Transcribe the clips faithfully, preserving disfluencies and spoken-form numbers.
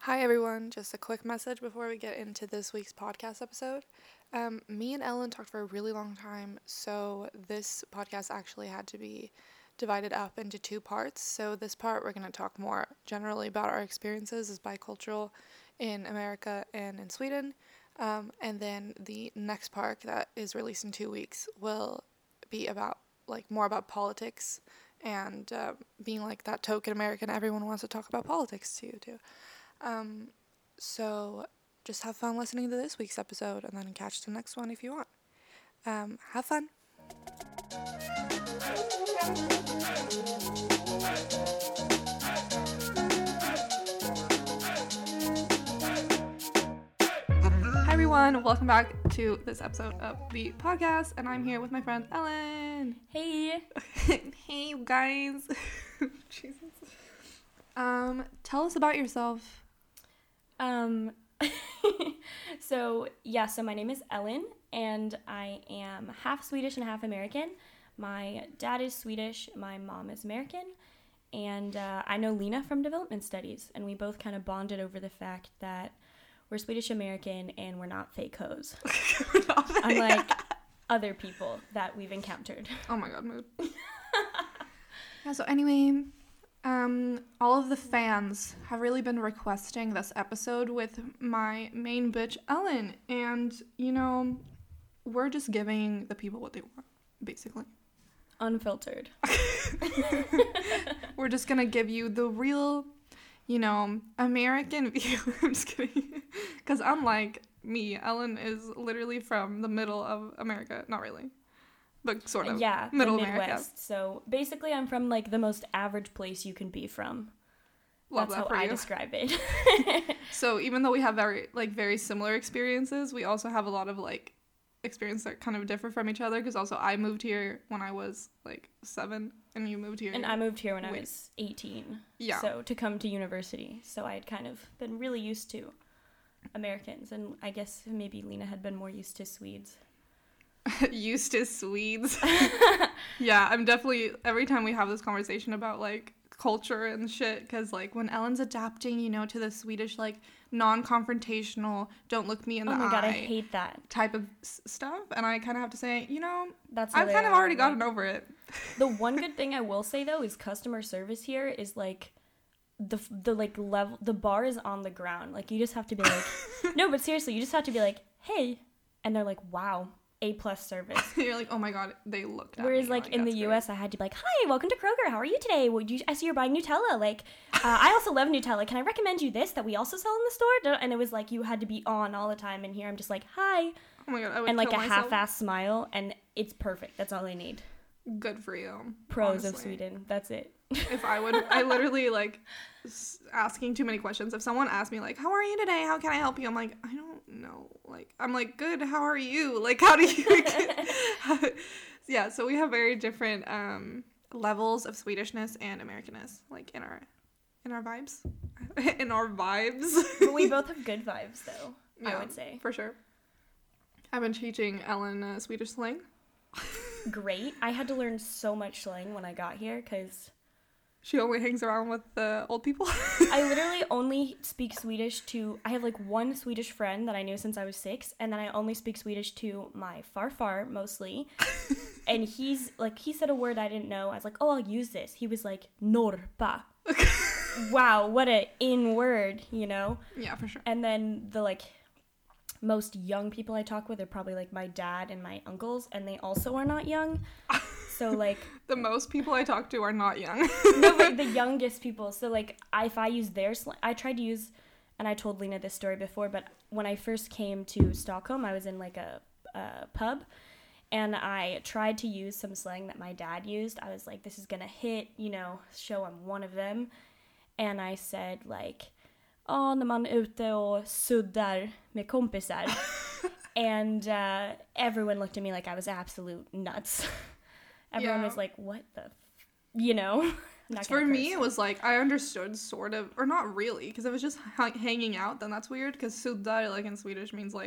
Hi everyone, just a quick message before we get into this week's podcast episode. Um, me and Ellen talked for a really long time, so this podcast actually had to be divided up into two parts. So this part we're going to talk more generally about our experiences as bicultural in America and in Sweden. Um, and then the next part that is released in two weeks will be about like more about politics and uh, being like that token American everyone wants to talk about politics to too. Um, so just have fun listening to this week's episode and then catch the next one if you want. Um, have fun. Hi everyone, welcome back to this episode of the podcast, and I'm here with my friend Ellen. Hey. Hey you guys. Jesus. Um, tell us about yourself. Um, so, yeah, so my name is Ellen, and I am half Swedish and half American. My dad is Swedish, my mom is American, and uh, I know Lena from development studies, and we both kind of bonded over the fact that we're Swedish American and we're not fake hoes. We're not fake. Unlike other people that we've encountered. Oh my god, mood. Yeah, so anyway, um, all of the fans have really been requesting this episode with my main bitch, Ellen. And, you know, we're just giving the people what they want, basically. Unfiltered. We're just gonna give you the real, you know, American view. I'm just kidding. Because unlike me, Ellen is literally from the middle of America. Not really. But sort of. Yeah, middle the Midwest. America. So basically I'm from like the most average place you can be from. Love That's that how for I you. describe it. So even though we have very like very similar experiences, we also have a lot of like experiences that kind of differ from each other. Because also I moved here when I was like seven, and you moved here. And I moved here when I Wait. was eighteen. Yeah. So to come to university. So I had kind of been really used to Americans, and I guess maybe Lena had been more used to Swedes. Used to Swedes. Yeah, I'm definitely every time we have this conversation about like culture and shit, because like when Ellen's adapting, you know, to the Swedish like non-confrontational, don't look me in the Oh my eye god, I hate that. type of s- stuff, and I kind of have to say, you know, That's how I've they kind of are, already like- gotten over it. The one good thing I will say though is customer service here is like the the like level the bar is on the ground. Like you just have to be like no, but seriously, you just have to be like, "Hey." And they're like, "Wow, A plus service." You're like, oh my god, they looked at Whereas, me. like, in the "That's U great." S, I had to be like, "Hi, welcome to Kroger. How are you today? Would you? I see you're buying Nutella. Like, uh, I also love Nutella. Can I recommend you this that we also sell in the store?" And it was like you had to be on all the time. And here I'm just like, "Hi," Oh my god, I would and like kill a myself. half-ass smile, and it's perfect. That's all I need. Good for you. Pros of honestly. Sweden. That's it. If I would, I literally like s- asking too many questions. If someone asked me like, "How are you today? How can I help you?" I'm like, I don't know. Like, I'm like, good. How are you? Like, how do you? Yeah. So we have very different um levels of Swedishness and Americanness, like in our in our vibes, in our vibes. But we both have good vibes, though. I Yeah, would say. for sure. I've been teaching Ellen uh, Swedish slang. Great. I had to learn so much slang when I got here because She only hangs around with the old people. I literally only speak Swedish to, I have like one Swedish friend that I knew since I was six, and then I only speak Swedish to my farfar mostly. And he's like, he said a word I didn't know. I was like, oh, I'll use this. He was like, norpa. Wow, what a in word, you know? Yeah, for sure. And then the like most young people I talk with are probably like my dad and my uncles, and they also are not young. So like The most people I talk to are not young. no, but the youngest people. So like, I, if I use their slang, I tried to use, and I told Lena this story before. But when I first came to Stockholm, I was in like a, a pub, and I tried to use some slang that my dad used. I was like, this is gonna hit, you know, show I'm one of them. And I said like, oh, när man är ute och suddar med kompisar. And uh, everyone looked at me like I was absolute nuts. Everyone Yeah. was like, what the, f-? you know? I'm not For gonna me, curse. it was like, I understood sort of, or not really, because it was just ha- hanging out, then that's weird, because suddar, like in Swedish, means like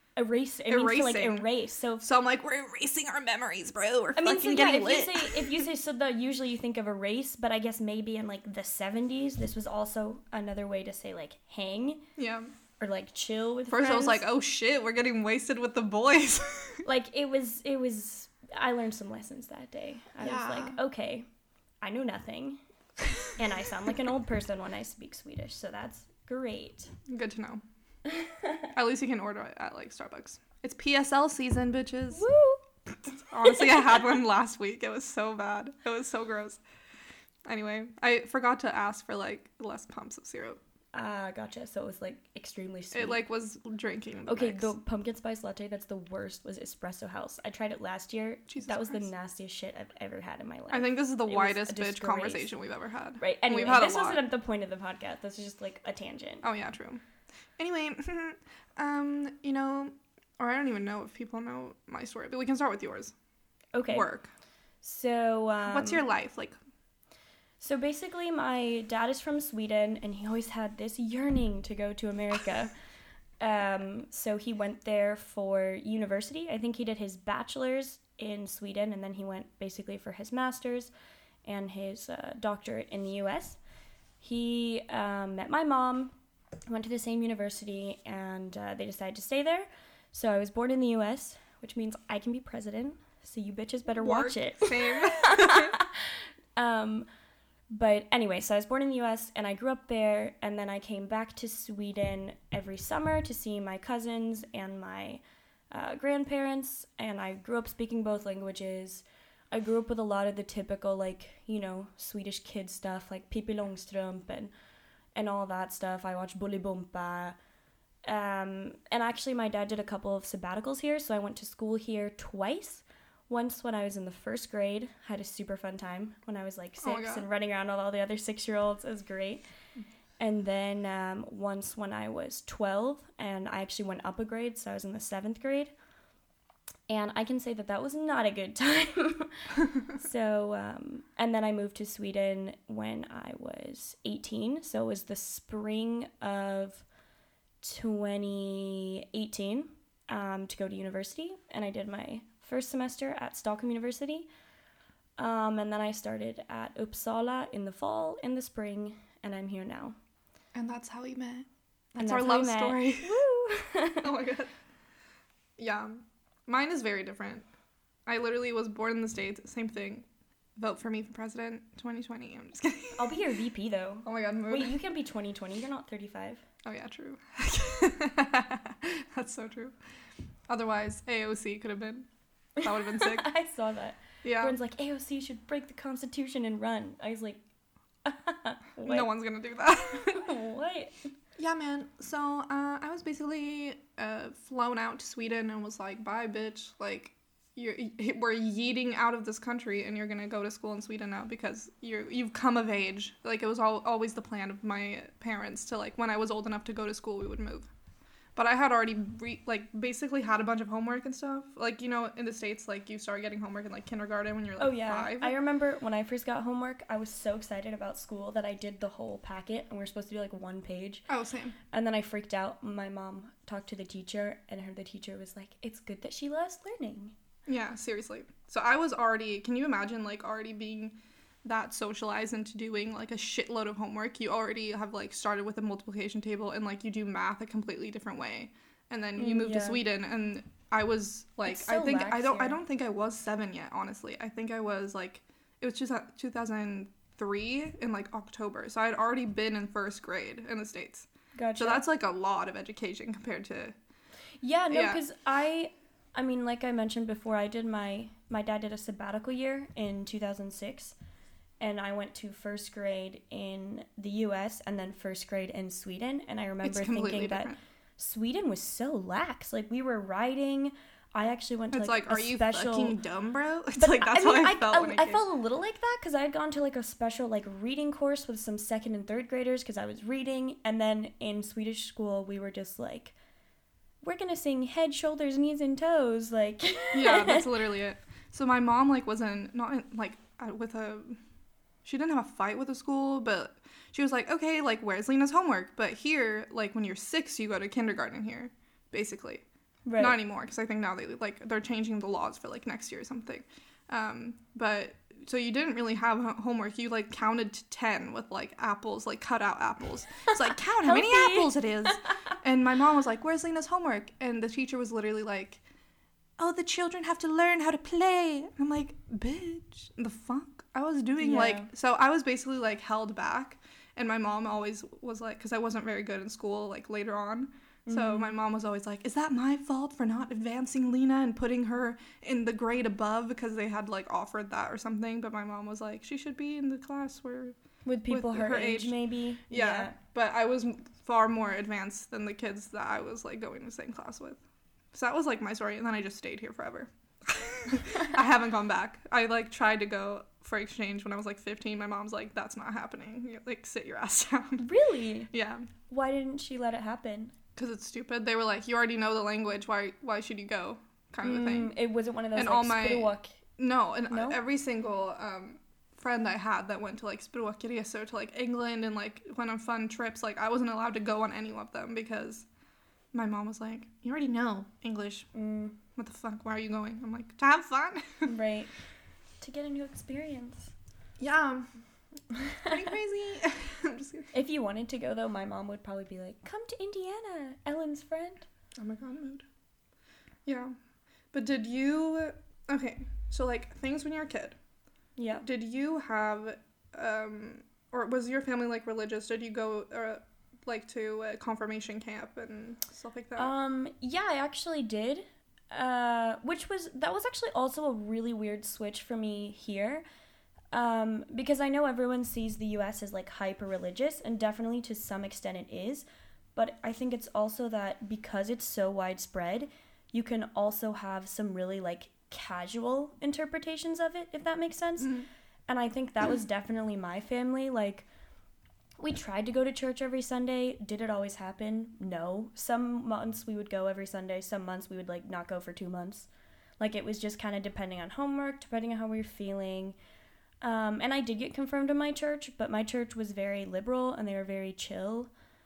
erase. It means to like Erasing. erase. So So I'm like, we're erasing our memories, bro. We're I mean, fucking so yeah, getting if lit. you say if you say so, the usually you think of erase, but I guess maybe in like the seventies, this was also another way to say like hang Yeah. or like chill with First friends. I was like, oh shit, we're getting wasted with the boys. Like it was, it was. I learned some lessons that day. I Yeah. was like, okay, I know nothing, and I sound like an old person when I speak Swedish, so that's great. Good to know. At least you can order it at like Starbucks. It's P S L season, bitches. Woo! Honestly, I had one last week. It was so bad. It was so gross. Anyway, I forgot to ask for like less pumps of syrup. Ah, uh, gotcha. So it was like extremely sweet. It like was drinking the Okay, mix. the pumpkin spice latte that's the worst was Espresso House. I tried it last year. Jesus that was Christ. the nastiest shit I've ever had in my life. I think this is the It was whitest a bitch disgrace. conversation we've ever had. Right. Anyway, We've had a this lot. wasn't the point of the podcast. This is just like a tangent. Oh yeah, true. Anyway, um, you know, or I don't even know if people know my story, but we can start with yours. Okay. Work. So um, What's your life like? So basically, my dad is from Sweden, and he always had this yearning to go to America. um, so he went there for university. I think he did his bachelor's in Sweden, and then he went basically for his master's and his uh, doctorate in the U S. He um, met my mom, went to the same university, and uh, they decided to stay there. So I was born in the U S, which means I can be president. So you bitches better Work. watch it. Same. um, but anyway, so I was born in the U S and I grew up there, and then I came back to Sweden every summer to see my cousins and my uh, grandparents, and I grew up speaking both languages. I grew up with a lot of the typical, like, you know, Swedish kid stuff, like Pippi Långstrump and, and all that stuff. I watched Bolibompa. Um, and actually, my dad did a couple of sabbaticals here, so I went to school here twice. Once when I was in the first grade, had a super fun time when I was like Oh my six God. and running around with all the other six-year-olds. It was great. And then um, once when I was twelve, and I actually went up a grade, so I was in the seventh grade. And I can say that that was not a good time. so, um, and then I moved to Sweden when I was eighteen. So it was the spring of twenty eighteen um, to go to university. And I did my first semester at Stockholm University. Um, and then I started at Uppsala in the fall, in the spring, and I'm here now. And that's how we met. And That's, our how love we met. story. Woo! Oh my god. Yeah. Mine is very different. I literally was born in the States. Same thing. Vote for me for president twenty twenty. I'm just kidding. I'll be your V P though. Oh my god. Mood. Wait, you can be twenty twenty. You're not thirty-five. Oh yeah, true. That's so true. Otherwise, A O C could have been. That would have been sick. I saw that. Yeah. Everyone's like, A O C should break the Constitution and run. I was like, what? No one's gonna do that. What? Yeah, man. So uh, I was basically uh, flown out to Sweden and was like, "Bye, bitch. Like, you're we're yeeting out of this country, and you're gonna go to school in Sweden now because you're you've come of age." Like, it was all, always the plan of my parents to, like, when I was old enough to go to school, we would move. But I had already re- like basically had a bunch of homework and stuff. Like, you know, in the States, like, you start getting homework in like kindergarten when you're like Oh yeah. five. I remember when I first got homework, I was so excited about school that I did the whole packet, and we were supposed to do like one page. Oh, same. And then I freaked out. My mom talked to the teacher, and her the teacher was like, "It's good that she loves learning." Yeah, seriously. So I was already, can you imagine, like, already being that socialized into doing, like, a shitload of homework? You already have, like, started with a multiplication table, and, like, you do math a completely different way. And then you Mm, move yeah. to Sweden, and I was, like, It's I so think, I lax don't, I here. don't think I was seven yet, honestly. I think I was, like, it was just two thousand three in, like, October. So I had already been in first grade in the States. Gotcha. So that's, like, a lot of education compared to, Yeah, no, Yeah. because I, I mean, like I mentioned before, I did my, my dad did a sabbatical year in two thousand six, and I went to first grade in the U S and then first grade in Sweden, and I it's remember completely thinking that different. Sweden was so lax. Like, we were riding, I actually went to, It's like, like, a are you special... fucking dumb, bro? It's But like, that's I mean, how I, I felt I, when I I came. felt a little like that because I had gone to like a special like reading course with some second and third graders because I was reading, and then in Swedish school we were just like, we're gonna sing head, shoulders, knees, and toes, like. Yeah, that's literally it. So my mom, like, wasn't, not, in, like, uh, with a, she didn't have a fight with the school, but she was like, okay, like, where's Lena's homework? But here, like, when you're six, you go to kindergarten here, basically. Right. Not anymore, because I think now they like they're changing the laws for like next year or something. Um, but so you didn't really have homework. You like counted to ten with like apples, like cut out apples. It's like, count how many apples it is. And my mom was like, "Where's Lena's homework?" And the teacher was literally like, "Oh, the children have to learn how to play." And I'm like, "Bitch, the fuck?" I was doing yeah. like, so I was basically like held back. And my mom always was like, because I wasn't very good in school like later on. So mm-hmm. my mom was always like, "Is that my fault for not advancing Lena and putting her in the grade above?" Because they had like offered that or something. But my mom was like, she should be in the class where with people with her, her age, age, maybe. Yeah. yeah. But I was far more advanced than the kids that I was like going to the same class with. So that was like my story. And then I just stayed here forever. I haven't gone back. I like tried to go for exchange when I was like fifteen. My mom's like, "That's not happening. You, like, sit your ass down." Really? Yeah. Why didn't she let it happen? Because it's stupid. They were like, "You already know the language. Why Why should you go?" Kind of a thing. It wasn't one of those, and like, all my, Spruak. No, and no? every single um, friend I had that went to, like, Spruak or to, like, England and, like, went on fun trips, like, I wasn't allowed to go on any of them because my mom was like, "You already know English. Mm. What the fuck? Why are you going?" I'm like, "To have fun." Right. To get a new experience. Yeah. Pretty crazy. I'm just kidding. If you wanted to go, though, my mom would probably be like, "Come to Indiana, Ellen's friend." Oh my god, mood. Yeah. But did you... Okay, so, like, things when you were a kid. Yeah. Did you have... Um, or was your family, like, religious? Did you go, uh, like, to a confirmation camp and stuff like that? Um, yeah, I actually did. Uh, which was... That was actually also a really weird switch for me here. Um, because I know everyone sees the U S as, like, hyper-religious, and definitely to some extent it is, but I think it's also that because it's so widespread, you can also have some really, like, casual interpretations of it, if that makes sense. Mm-hmm. And I think that was definitely my family. Like, we tried to go to church every Sunday. Did it always happen? No. Some months we would go every Sunday. Some months we would, like, not go for two months. Like, it was just kind of depending on homework, depending on how we were feeling. Um, and I did get confirmed in my church, but my church was very liberal and they were very chill.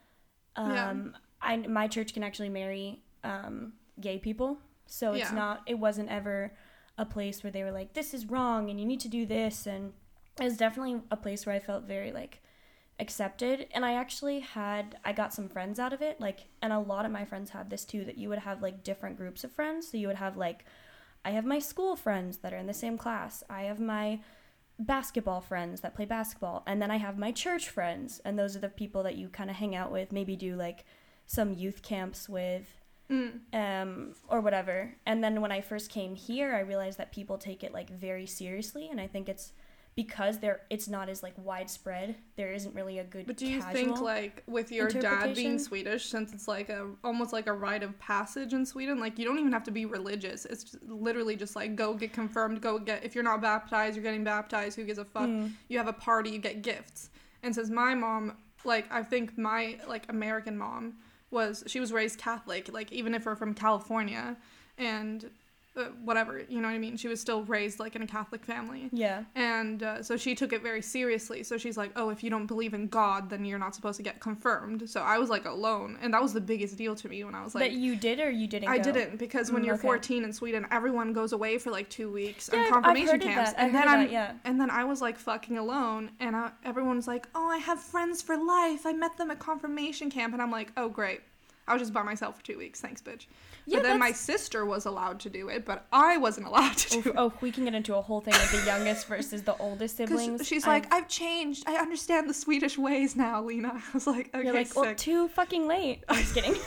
Um, yeah. I, my church can actually marry um, gay people, so it's yeah. not, it wasn't ever a place where they were like, "This is wrong and you need to do this," and it was definitely a place where I felt very, like, accepted. And I actually had, I got some friends out of it, like, and a lot of my friends had this too, that you would have, like, different groups of friends. So you would have, like, I have my school friends that are in the same class, I have my basketball friends that play basketball, and then I have my church friends, and those are the people that you kind of hang out with, maybe do like some youth camps with, mm. um or whatever. And then when I first came here, I realized that people take it, like, very seriously, and I think it's because there it's not as, like, widespread. There isn't really a good. But do you think, like, with your dad being Swedish, since it's like a almost like a rite of passage in Sweden, like, you don't even have to be religious. It's just, literally just like, go get confirmed, go get, if you're not baptized, you're getting baptized. Who gives a fuck? Mm. You have a party, you get gifts. And since my mom, like, I think my, like, American mom was, she was raised Catholic, like, even if we're from California, and Uh, whatever, you know what I mean? She was still raised, like, in a Catholic family. Yeah. And uh, so she took it very seriously. So she's like, "Oh, if you don't believe in God, then you're not supposed to get confirmed." So I was, like, alone. And that was the biggest deal to me when I was, like... That you did or you didn't I go? didn't, because when mm, you're okay. fourteen in Sweden, everyone goes away for, like, two weeks yeah, on confirmation I've heard camps. Of that. And I've then heard I'm, that, yeah. And then I was, like, fucking alone. And I, everyone was like, "Oh, I have friends for life. I met them at confirmation camp." And I'm like, "Oh, great. I was just by myself for two weeks. Thanks, bitch." Yeah, but then that's... my sister was allowed to do it, but I wasn't allowed to do oh, it. Oh, we can get into a whole thing with the youngest versus the oldest siblings. She's I've... like, "I've changed. I understand the Swedish ways now, Lena." I was like, okay, You're like, sick. Well, too fucking late. I'm just kidding.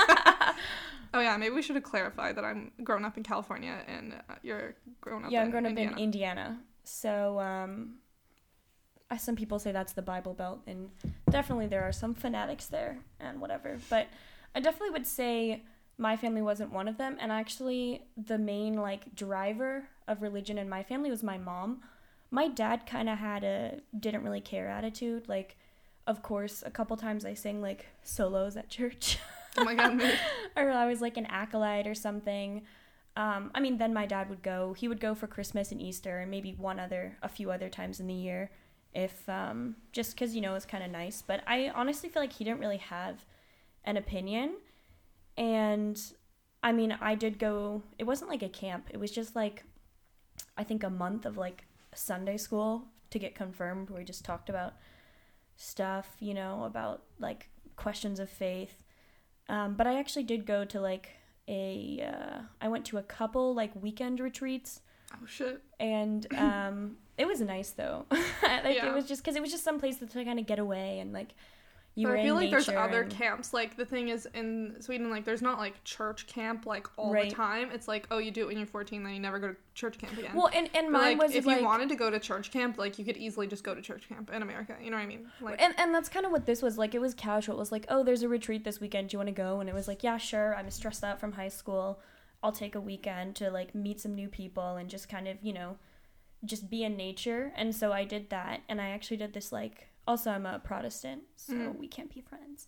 Oh, yeah, maybe we should have clarified that I'm grown up in California and uh, you're grown up yeah, in I'm grown Indiana. up in Indiana. So, um... some people say that's the Bible Belt, and definitely there are some fanatics there and whatever. But I definitely would say my family wasn't one of them, and actually the main, like, driver of religion in my family was my mom. My dad kind of had a didn't really care attitude. Like, of course, a couple times I sang, like, solos at church. Oh my god, me. Or I was, like, an acolyte or something. Um, I mean, then my dad would go. He would go for Christmas and Easter and maybe one other, a few other times in the year. If, um, just because, you know, it's kind of nice. But I honestly feel like he didn't really have an opinion. And I mean, I did go, it wasn't like a camp. It was just like, I think a month of like Sunday school to get confirmed, where we just talked about stuff, you know, about like questions of faith. Um, but I actually did go to like a, uh, I went to a couple like weekend retreats. Oh shit. And um, it was nice though. Like yeah. it was just, because it was just some place to kind of get away and like, you but were I feel in like there's other and... camps. Like, the thing is, in Sweden, like, there's not, like, church camp, like, all right. the time. It's like, oh, you do it when you're fourteen, then you never go to church camp again. Well, and, and but, mine like, was, if like... you wanted to go to church camp, like, you could easily just go to church camp in America. You know what I mean? Like, and, and that's kind of what this was. Like, it was casual. It was like, oh, there's a retreat this weekend. Do you want to go? And it was like, yeah, sure. I'm stressed out from high school. I'll take a weekend to, like, meet some new people and just kind of, you know, just be in nature. And so I did that. And I actually did this, like... Also, I'm a Protestant, so mm. we can't be friends.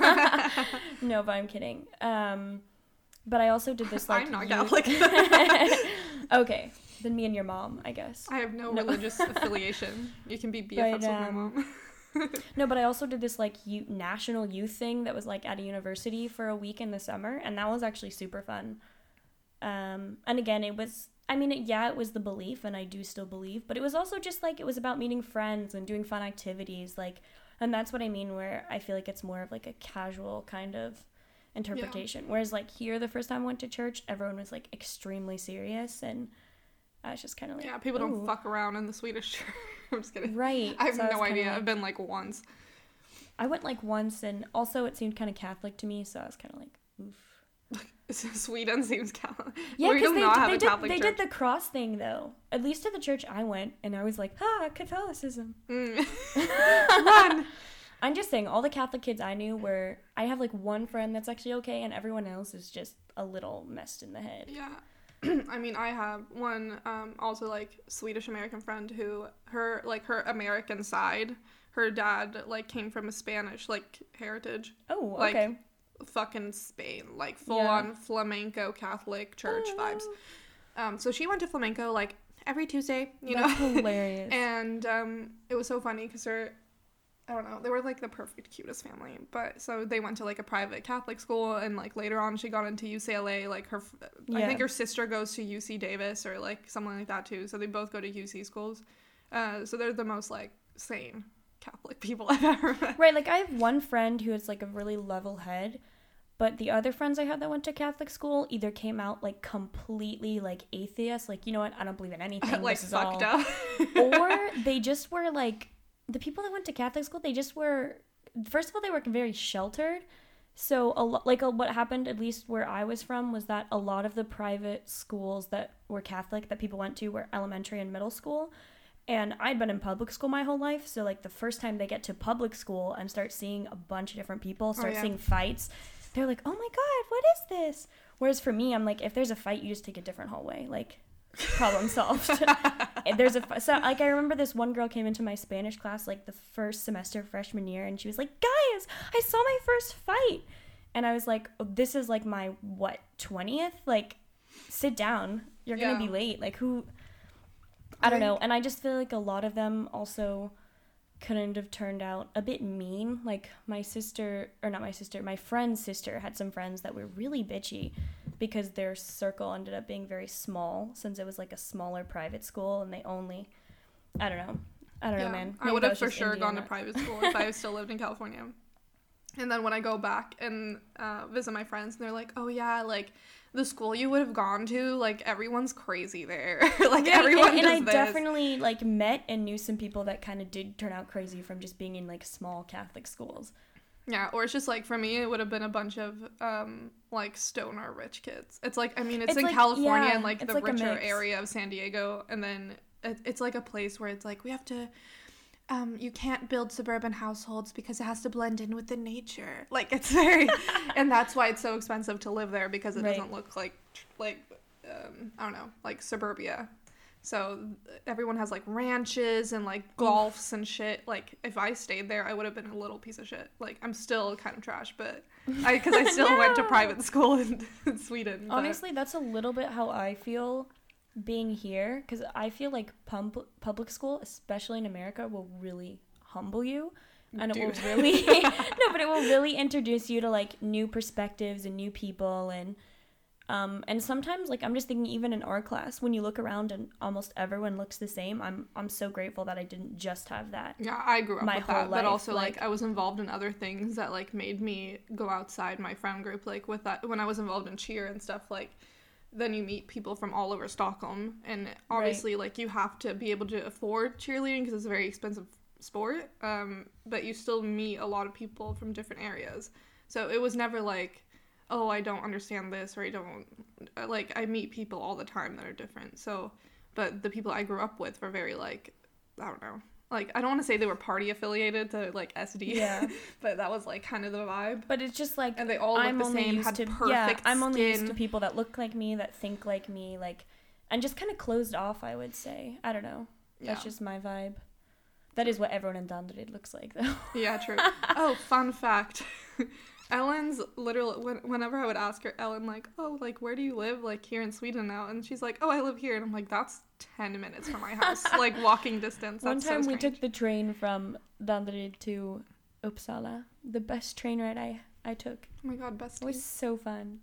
No, but I'm kidding. Um, but I also did this, like... I'm not youth... Catholic. Okay, then me and your mom, I guess. I have no, no. religious affiliation. You can be B F Fs but, um, with my mom. No, but I also did this, like, u- national youth thing that was, like, at a university for a week in the summer, and that was actually super fun. Um, and again, it was... I mean, yeah, it was the belief, and I do still believe, but it was also just, like, it was about meeting friends and doing fun activities, like, and that's what I mean, where I feel like it's more of, like, a casual kind of interpretation, yeah. Whereas, like, here, the first time I went to church, everyone was, like, extremely serious, and I was just kind of like, yeah, people ooh. Don't fuck around in the Swedish church. I'm just kidding. Right. I have so no I idea. like, I've been, like, once. I went, like, once, and also it seemed kind of Catholic to me, so I was kind of like, oof. Sweden seems Catholic. Yeah, because they, not have they, a did, Catholic they church. did the cross thing, though. At least to the church I went, and I was like, ah, Catholicism. Mm. Run! I'm just saying, all the Catholic kids I knew were... I have, like, one friend that's actually okay, and everyone else is just a little messed in the head. Yeah. I mean, I have one, um, also, like, Swedish-American friend who, her, like, her American side, her dad, like, came from a Spanish, like, heritage. Oh, like, okay. Fucking Spain, like full-on yeah. flamenco Catholic church oh. vibes. Um, so she went to flamenco like every Tuesday, you That's know. Hilarious. And um, it was so funny because her, I don't know, they were like the perfect cutest family. But so they went to like a private Catholic school, and like later on she got into U C L A. Like her, yeah. I think her sister goes to U C Davis or like something like that too. So they both go to U C schools. Uh, so they're the most like sane Catholic people I've ever met. Right, like I have one friend who is like a really level head, but the other friends I had that went to Catholic school either came out like completely like atheist, like, you know what, I don't believe in anything, like this is fucked all. up. Or they just were like, the people that went to Catholic school, they just were, first of all, they were very sheltered. So a lo- like a, what happened, at least where I was from, was that a lot of the private schools that were Catholic that people went to were elementary and middle school. And I'd been in public school my whole life, so, like, the first time they get to public school and start seeing a bunch of different people, start oh, yeah. seeing fights, they're like, oh, my God, what is this? Whereas for me, I'm like, if there's a fight, you just take a different hallway. Like, problem solved. There's a so, like, I remember this one girl came into my Spanish class, like, the first semester freshman year, and she was like, guys, I saw my first fight. And I was like, oh, this is, like, my, what, twentieth? Like, sit down. You're yeah. going to be late. Like, who... I don't know, and I just feel like a lot of them also couldn't have turned out a bit mean. Like, my sister, or not my sister, my friend's sister had some friends that were really bitchy because their circle ended up being very small, since it was, like, a smaller private school, and they only, I don't know. I don't yeah, know, man. Maybe I would have for sure Indiana. gone to private school if I still lived in California. And then when I go back and uh, visit my friends, and they're like, oh, yeah, like, the school you would have gone to, like, everyone's crazy there. Like, yeah, everyone and, does and I this. definitely, like, met and knew some people that kind of did turn out crazy from just being in, like, small Catholic schools. Yeah, or it's just, like, for me, it would have been a bunch of, um, like, stoner rich kids. It's, like, I mean, it's, it's in like, California, yeah, and, like, the like richer area of San Diego, and then it, it's, like, a place where it's, like, we have to... Um, you can't build suburban households because it has to blend in with the nature. Like, it's very, and that's why it's so expensive to live there, because it right. doesn't look like, like, um, I don't know, like suburbia. So everyone has like ranches and like golfs and shit. Like, if I stayed there, I would have been a little piece of shit. Like, I'm still kind of trash, but I, because I still no. went to private school in, in Sweden. But. Honestly, that's a little bit how I feel being here, because I feel like pub- public school, especially in America, will really humble you, and Dude. it will really no but it will really introduce you to like new perspectives and new people, and Um, and sometimes, like, I'm just thinking, even in our class, when you look around and almost everyone looks the same, I'm I'm so grateful that I didn't just have that. Yeah, I grew up my with whole that, life. But also, like, like, I was involved in other things that, like, made me go outside my friend group, like, with that, when I was involved in cheer and stuff, like, then you meet people from all over Stockholm, and obviously, right. like, you have to be able to afford cheerleading, because it's a very expensive sport, um, but you still meet a lot of people from different areas, so it was never, like, oh, I don't understand this, or I don't, like, I meet people all the time that are different, so, but the people I grew up with were very, like, I don't know, like, I don't want to say they were party affiliated to, like, S D, yeah, but that was, like, kind of the vibe. But it's just, like, and they all look I'm the only same, used had to, perfect yeah, skin. I'm only used to people that look like me, that think like me, like, and just kind of closed off, I would say. I don't know. Yeah. That's just my vibe. That is what everyone in Danderyd looks like, though. Yeah, true. Oh, fun fact. Ellen's literally, when, whenever I would ask her, Ellen, like, oh, like, where do you live, like, here in Sweden now? And she's like, oh, I live here. And I'm like, that's ten minutes from my house, like, walking distance. That's One time so we took the train from Danderyd to Uppsala. The best train ride I, I took. Oh my god, best. It was so fun.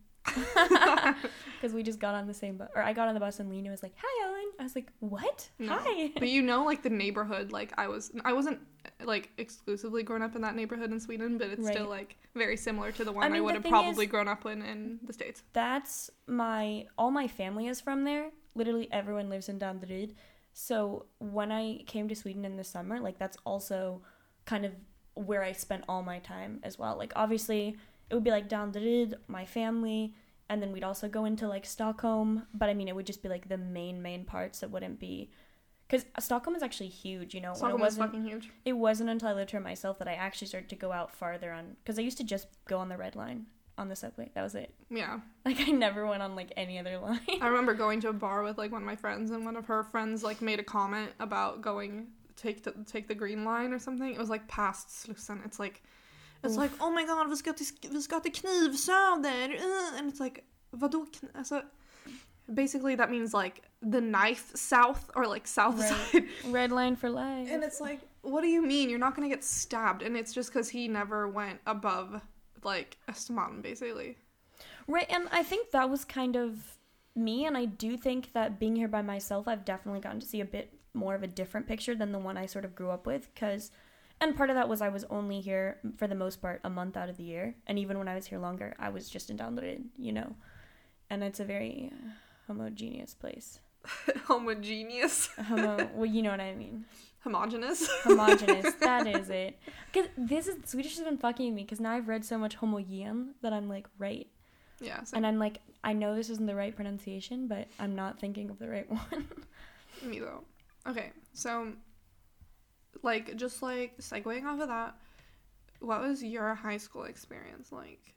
Because we just got on the same bus, or I got on the bus and Lena was like, hi, Ellen. I was like, what? No. Hi. But you know, like, the neighborhood, like, I was, I wasn't, like, exclusively grown up in that neighborhood in Sweden, but it's right. still, like, very similar to the one I, mean, I would have probably is, grown up in in the States. That's my, all my family is from there. Literally everyone lives in Danderyd. So when I came to Sweden in the summer, like, that's also kind of where I spent all my time as well. Like, obviously, it would be, like, Danderyd, my family, and then we'd also go into, like, Stockholm. But, I mean, it would just be, like, the main, main parts. It wouldn't be... Because Stockholm is actually huge, you know? Stockholm when it is fucking huge. It wasn't until I lived here myself that I actually started to go out farther on... Because I used to just go on the Red Line on the subway. That was it. Yeah. Like, I never went on, like, any other line. I remember going to a bar with, like, one of my friends, and one of her friends, like, made a comment about going... Take the, take the green line or something. It was, like, past Slussen. It's, like... It's Oof. like, oh my god, vi ska till, vi ska till Knivsöder. Uh, and it's like, vadå? Alltså, basically, that means, like, the knife south, or, like, south right. side. Red line for life. And it's like, what do you mean? You're not going to get stabbed. And it's just because he never went above, like, Östermalm, basically. Right, and I think that was kind of me, and I do think that being here by myself, I've definitely gotten to see a bit more of a different picture than the one I sort of grew up with, because... And part of that was I was only here, for the most part, a month out of the year. And even when I was here longer, I was just in Danderyd, you know. And it's a very homogeneous place. Homogeneous? Homo, well, you know what I mean. Homogenous? Homogenous, that is it. Because this is, Swedish has been fucking me, because now I've read so much homogen that I'm like, right. Yeah. Same. And I'm like, I know this isn't the right pronunciation, but I'm not thinking of the right one. Me though. Okay, so... Like, just, like, segueing off of that, what was your high school experience like?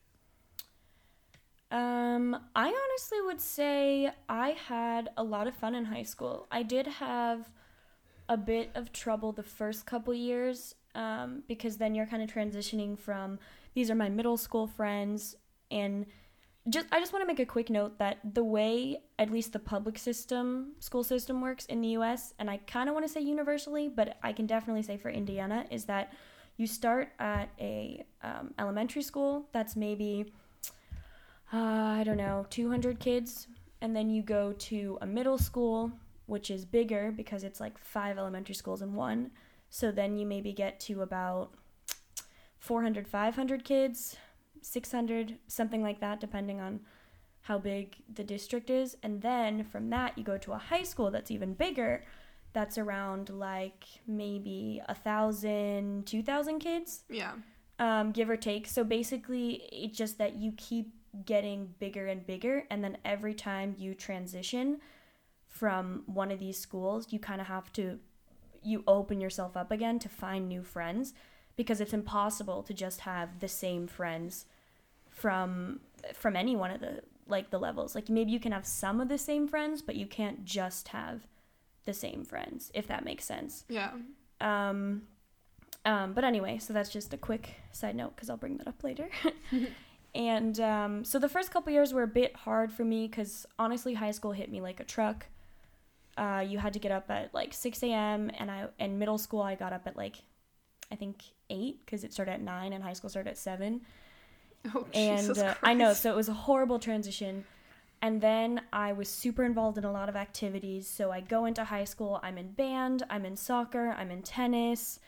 Um, I honestly would say I had a lot of fun in high school. I did have a bit of trouble the first couple years, um, because then you're kind of transitioning from, these are my middle school friends, and just I just want to make a quick note that the way, at least the public system, school system works in the U S, and I kind of want to say universally, but I can definitely say for Indiana, is that you start at a um, elementary school that's maybe, uh, I don't know, two hundred kids, and then you go to a middle school, which is bigger because it's like five elementary schools in one, so then you maybe get to about four hundred, five hundred kids, six hundred, something like that, depending on how big the district is. And then from that, you go to a high school that's even bigger, that's around like maybe a thousand, two thousand kids. Yeah. Um, give or take. So basically, it's just that you keep getting bigger and bigger, and then every time you transition from one of these schools, you kind of have to, you open yourself up again to find new friends, because it's impossible to just have the same friends from from any one of the like the levels. Like, maybe you can have some of the same friends, but you can't just have the same friends, if that makes sense. Yeah. Um, um, but anyway, so that's just a quick side note, because I'll bring that up later. And um, so the first couple years were a bit hard for me, because honestly, high school hit me like a truck. Uh, you had to get up at like six a.m. and I in middle school I got up at like, I think eight, because it started at nine and high school started at seven. Oh, and Jesus uh, Christ. I know, so it was a horrible transition. And then I was super involved in a lot of activities. So I go into high school, I'm in band, I'm in soccer, I'm in tennis.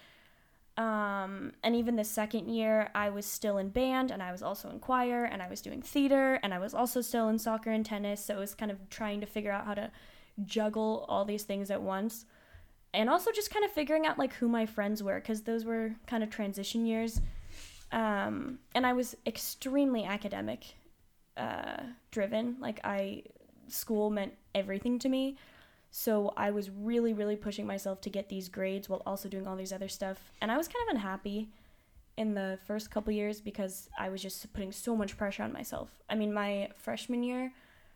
Um, and even the second year, I was still in band, and I was also in choir, and I was doing theater, and I was also still in soccer and tennis. So it was kind of trying to figure out how to juggle all these things at once. And also just kind of figuring out, like, who my friends were, because those were kind of transition years. Um, and I was extremely academic uh, driven. Like, I, school meant everything to me. So I was really, really pushing myself to get these grades while also doing all these other stuff. And I was kind of unhappy in the first couple years because I was just putting so much pressure on myself. I mean, my freshman year,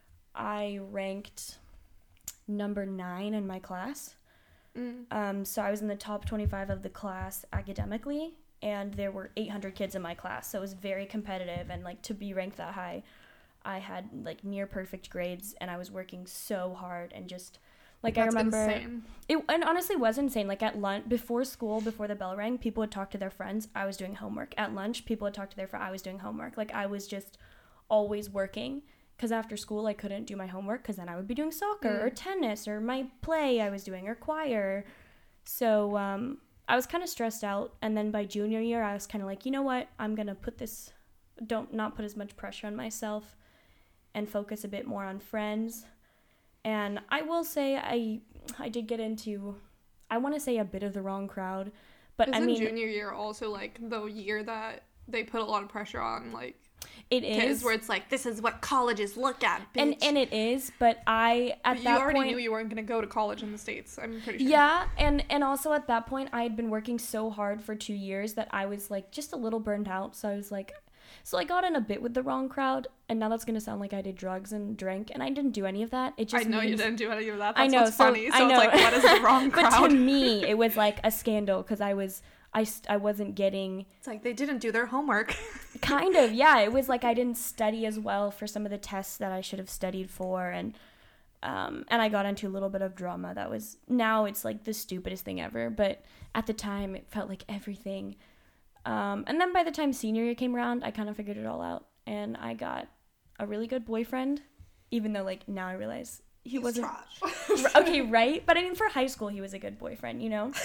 I ranked number nine in my class. Mm. Um, so I was in the top twenty-five of the class academically, and there were eight hundred kids in my class. So it was very competitive, and like to be ranked that high, I had like near perfect grades, and I was working so hard and just like That's I remember insane. It and honestly was insane. Like at lunch before school, before the bell rang, people would talk to their friends. I was doing homework. At lunch, people would talk to their friends. I was doing homework. Like I was just always working. Because after school, I couldn't do my homework because then I would be doing soccer mm. or tennis or my play I was doing or choir. So um, I was kind of stressed out. And then by junior year, I was kind of like, you know what? I'm going to put this, don't not put as much pressure on myself and focus a bit more on friends. And I will say I I did get into, I want to say a bit of the wrong crowd. But Isn't I mean, junior year also like the year that they put a lot of pressure on like, it is where it's like this is what colleges look at, bitch. and and it is, but I at but that you already point, knew you weren't going to go to college in the States. I'm pretty sure. Yeah, and and also at that point, I had been working so hard for two years that I was like just a little burned out. So I was like, so I got in a bit with the wrong crowd, and now that's going to sound like I did drugs and drank, and I didn't do any of that. It just I know means, you didn't do any of that. That's I know, what's so, funny. So I know. It's like, what is the wrong crowd? But to me, it was like a scandal because I was. I, I wasn't getting... It's like they didn't do their homework. Kind of, yeah. It was like I didn't study as well for some of the tests that I should have studied for. And um, and I got into a little bit of drama that was... Now it's like the stupidest thing ever. But at the time, it felt like everything. Um, and then by the time senior year came around, I kind of figured it all out. And I got a really good boyfriend. Even though, like, now I realize he He's wasn't... trash. Okay, right? But I mean, for high school, he was a good boyfriend, you know?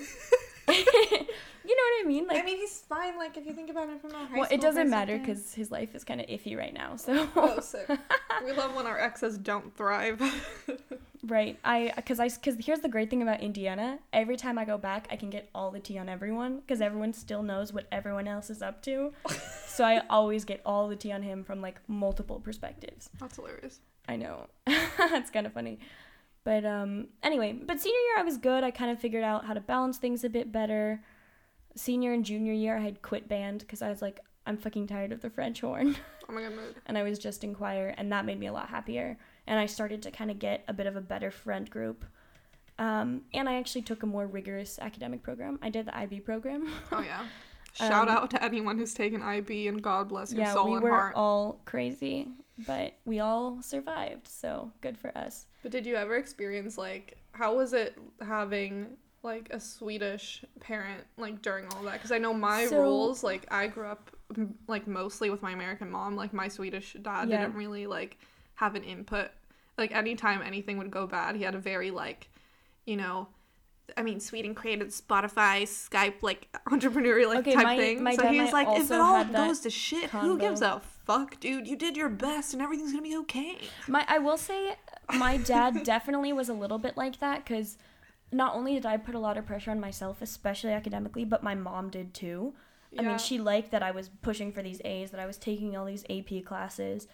You know what I mean? Like, I mean, he's fine. Like, if you think about it from a high well, school it doesn't matter perspective. because his life is kind of iffy right now. So. Oh, sick. We love when our exes don't thrive. Right. I because I because here's the great thing about Indiana. Every time I go back, I can get all the tea on everyone because everyone still knows what everyone else is up to. So I always get all the tea on him from like multiple perspectives. That's hilarious. I know. It's kind of funny. But um, anyway, but senior year I was good. I kind of figured out how to balance things a bit better. Senior and junior year I had quit band because I was like, I'm fucking tired of the French horn. Oh my god, mood. And I was just in choir, and that made me a lot happier. And I started to kind of get a bit of a better friend group. Um, and I actually took a more rigorous academic program. I did the I B program. Oh yeah. Shout um, out to anyone who's taken I B, and God bless your yeah, soul we and were heart. all crazy, but we all survived, so good for us. But did you ever experience, like, how was it having, like, a Swedish parent, like, during all that? Because I know my so, rules, like, I grew up, like, mostly with my American mom. Like, my Swedish dad yeah. didn't really, like, have an input. Like, anytime anything would go bad, he had a very, like, you know... I mean, Sweden created Spotify, Skype, like, entrepreneurial, like, okay, type my, thing. My so he's like, if it all goes to shit, combo. Who gives a fuck, dude? You did your best, and everything's gonna be okay. My, I will say, my dad definitely was a little bit like that, because not only did I put a lot of pressure on myself, especially academically, but my mom did too. Yeah. I mean, she liked that I was pushing for these A's, that I was taking all these A P classes.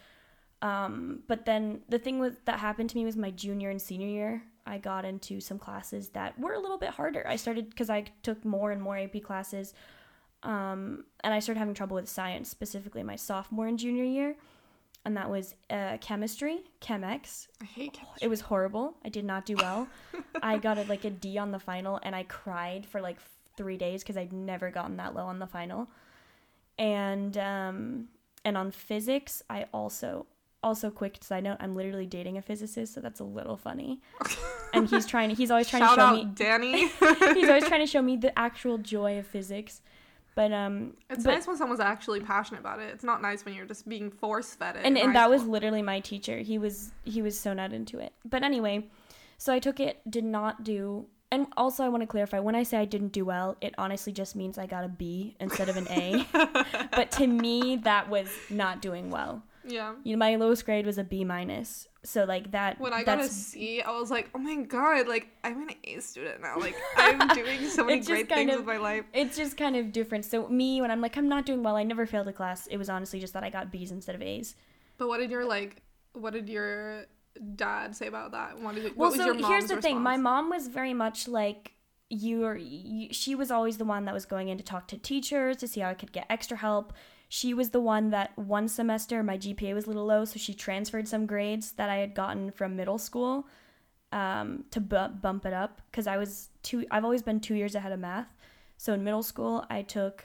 Um, but then the thing with, that happened to me was my junior and senior year. I got into some classes that were a little bit harder. I started, because I took more and more A P classes, um, and I started having trouble with science, specifically my sophomore and junior year, and that was uh, chemistry, Chemex. I hate chemistry. It was horrible. I did not do well. I got a, like a D on the final, and I cried for like three days because I'd never gotten that low on the final. And um, and on physics, I also... Also, quick side note, I'm literally dating a physicist, so that's a little funny. And he's trying to, he's always trying Shout to show out me... Danny. He's always trying to show me the actual joy of physics. But um, it's but, nice when someone's actually passionate about it. It's not nice when you're just being force fed it. And and that school. was literally my teacher. He was he was so not into it. But anyway, so I took it, did not do. And also, I want to clarify, when I say I didn't do well, it honestly just means I got a B instead of an A. But to me, that was not doing well. Yeah. You know, my lowest grade was a B minus. So, like, that... When I got a C, I was like, oh my god, like, I'm an A student now. Like, I'm doing so many great things of, with my life. It's just kind of different. So, me, when I'm like, I'm not doing well, I never failed a class. It was honestly just that I got B's instead of A's. But what did your, like, what did your dad say about that? What, did it, well, what was so your mom's here's the response? thing. My mom was very much like... You or you, she was always the one that was going in to talk to teachers to see how I could get extra help. She was the one that one semester my G P A was a little low, so she transferred some grades that I had gotten from middle school um, to bu- bump it up because I was two. I've always been two years ahead of math. So in middle school, I took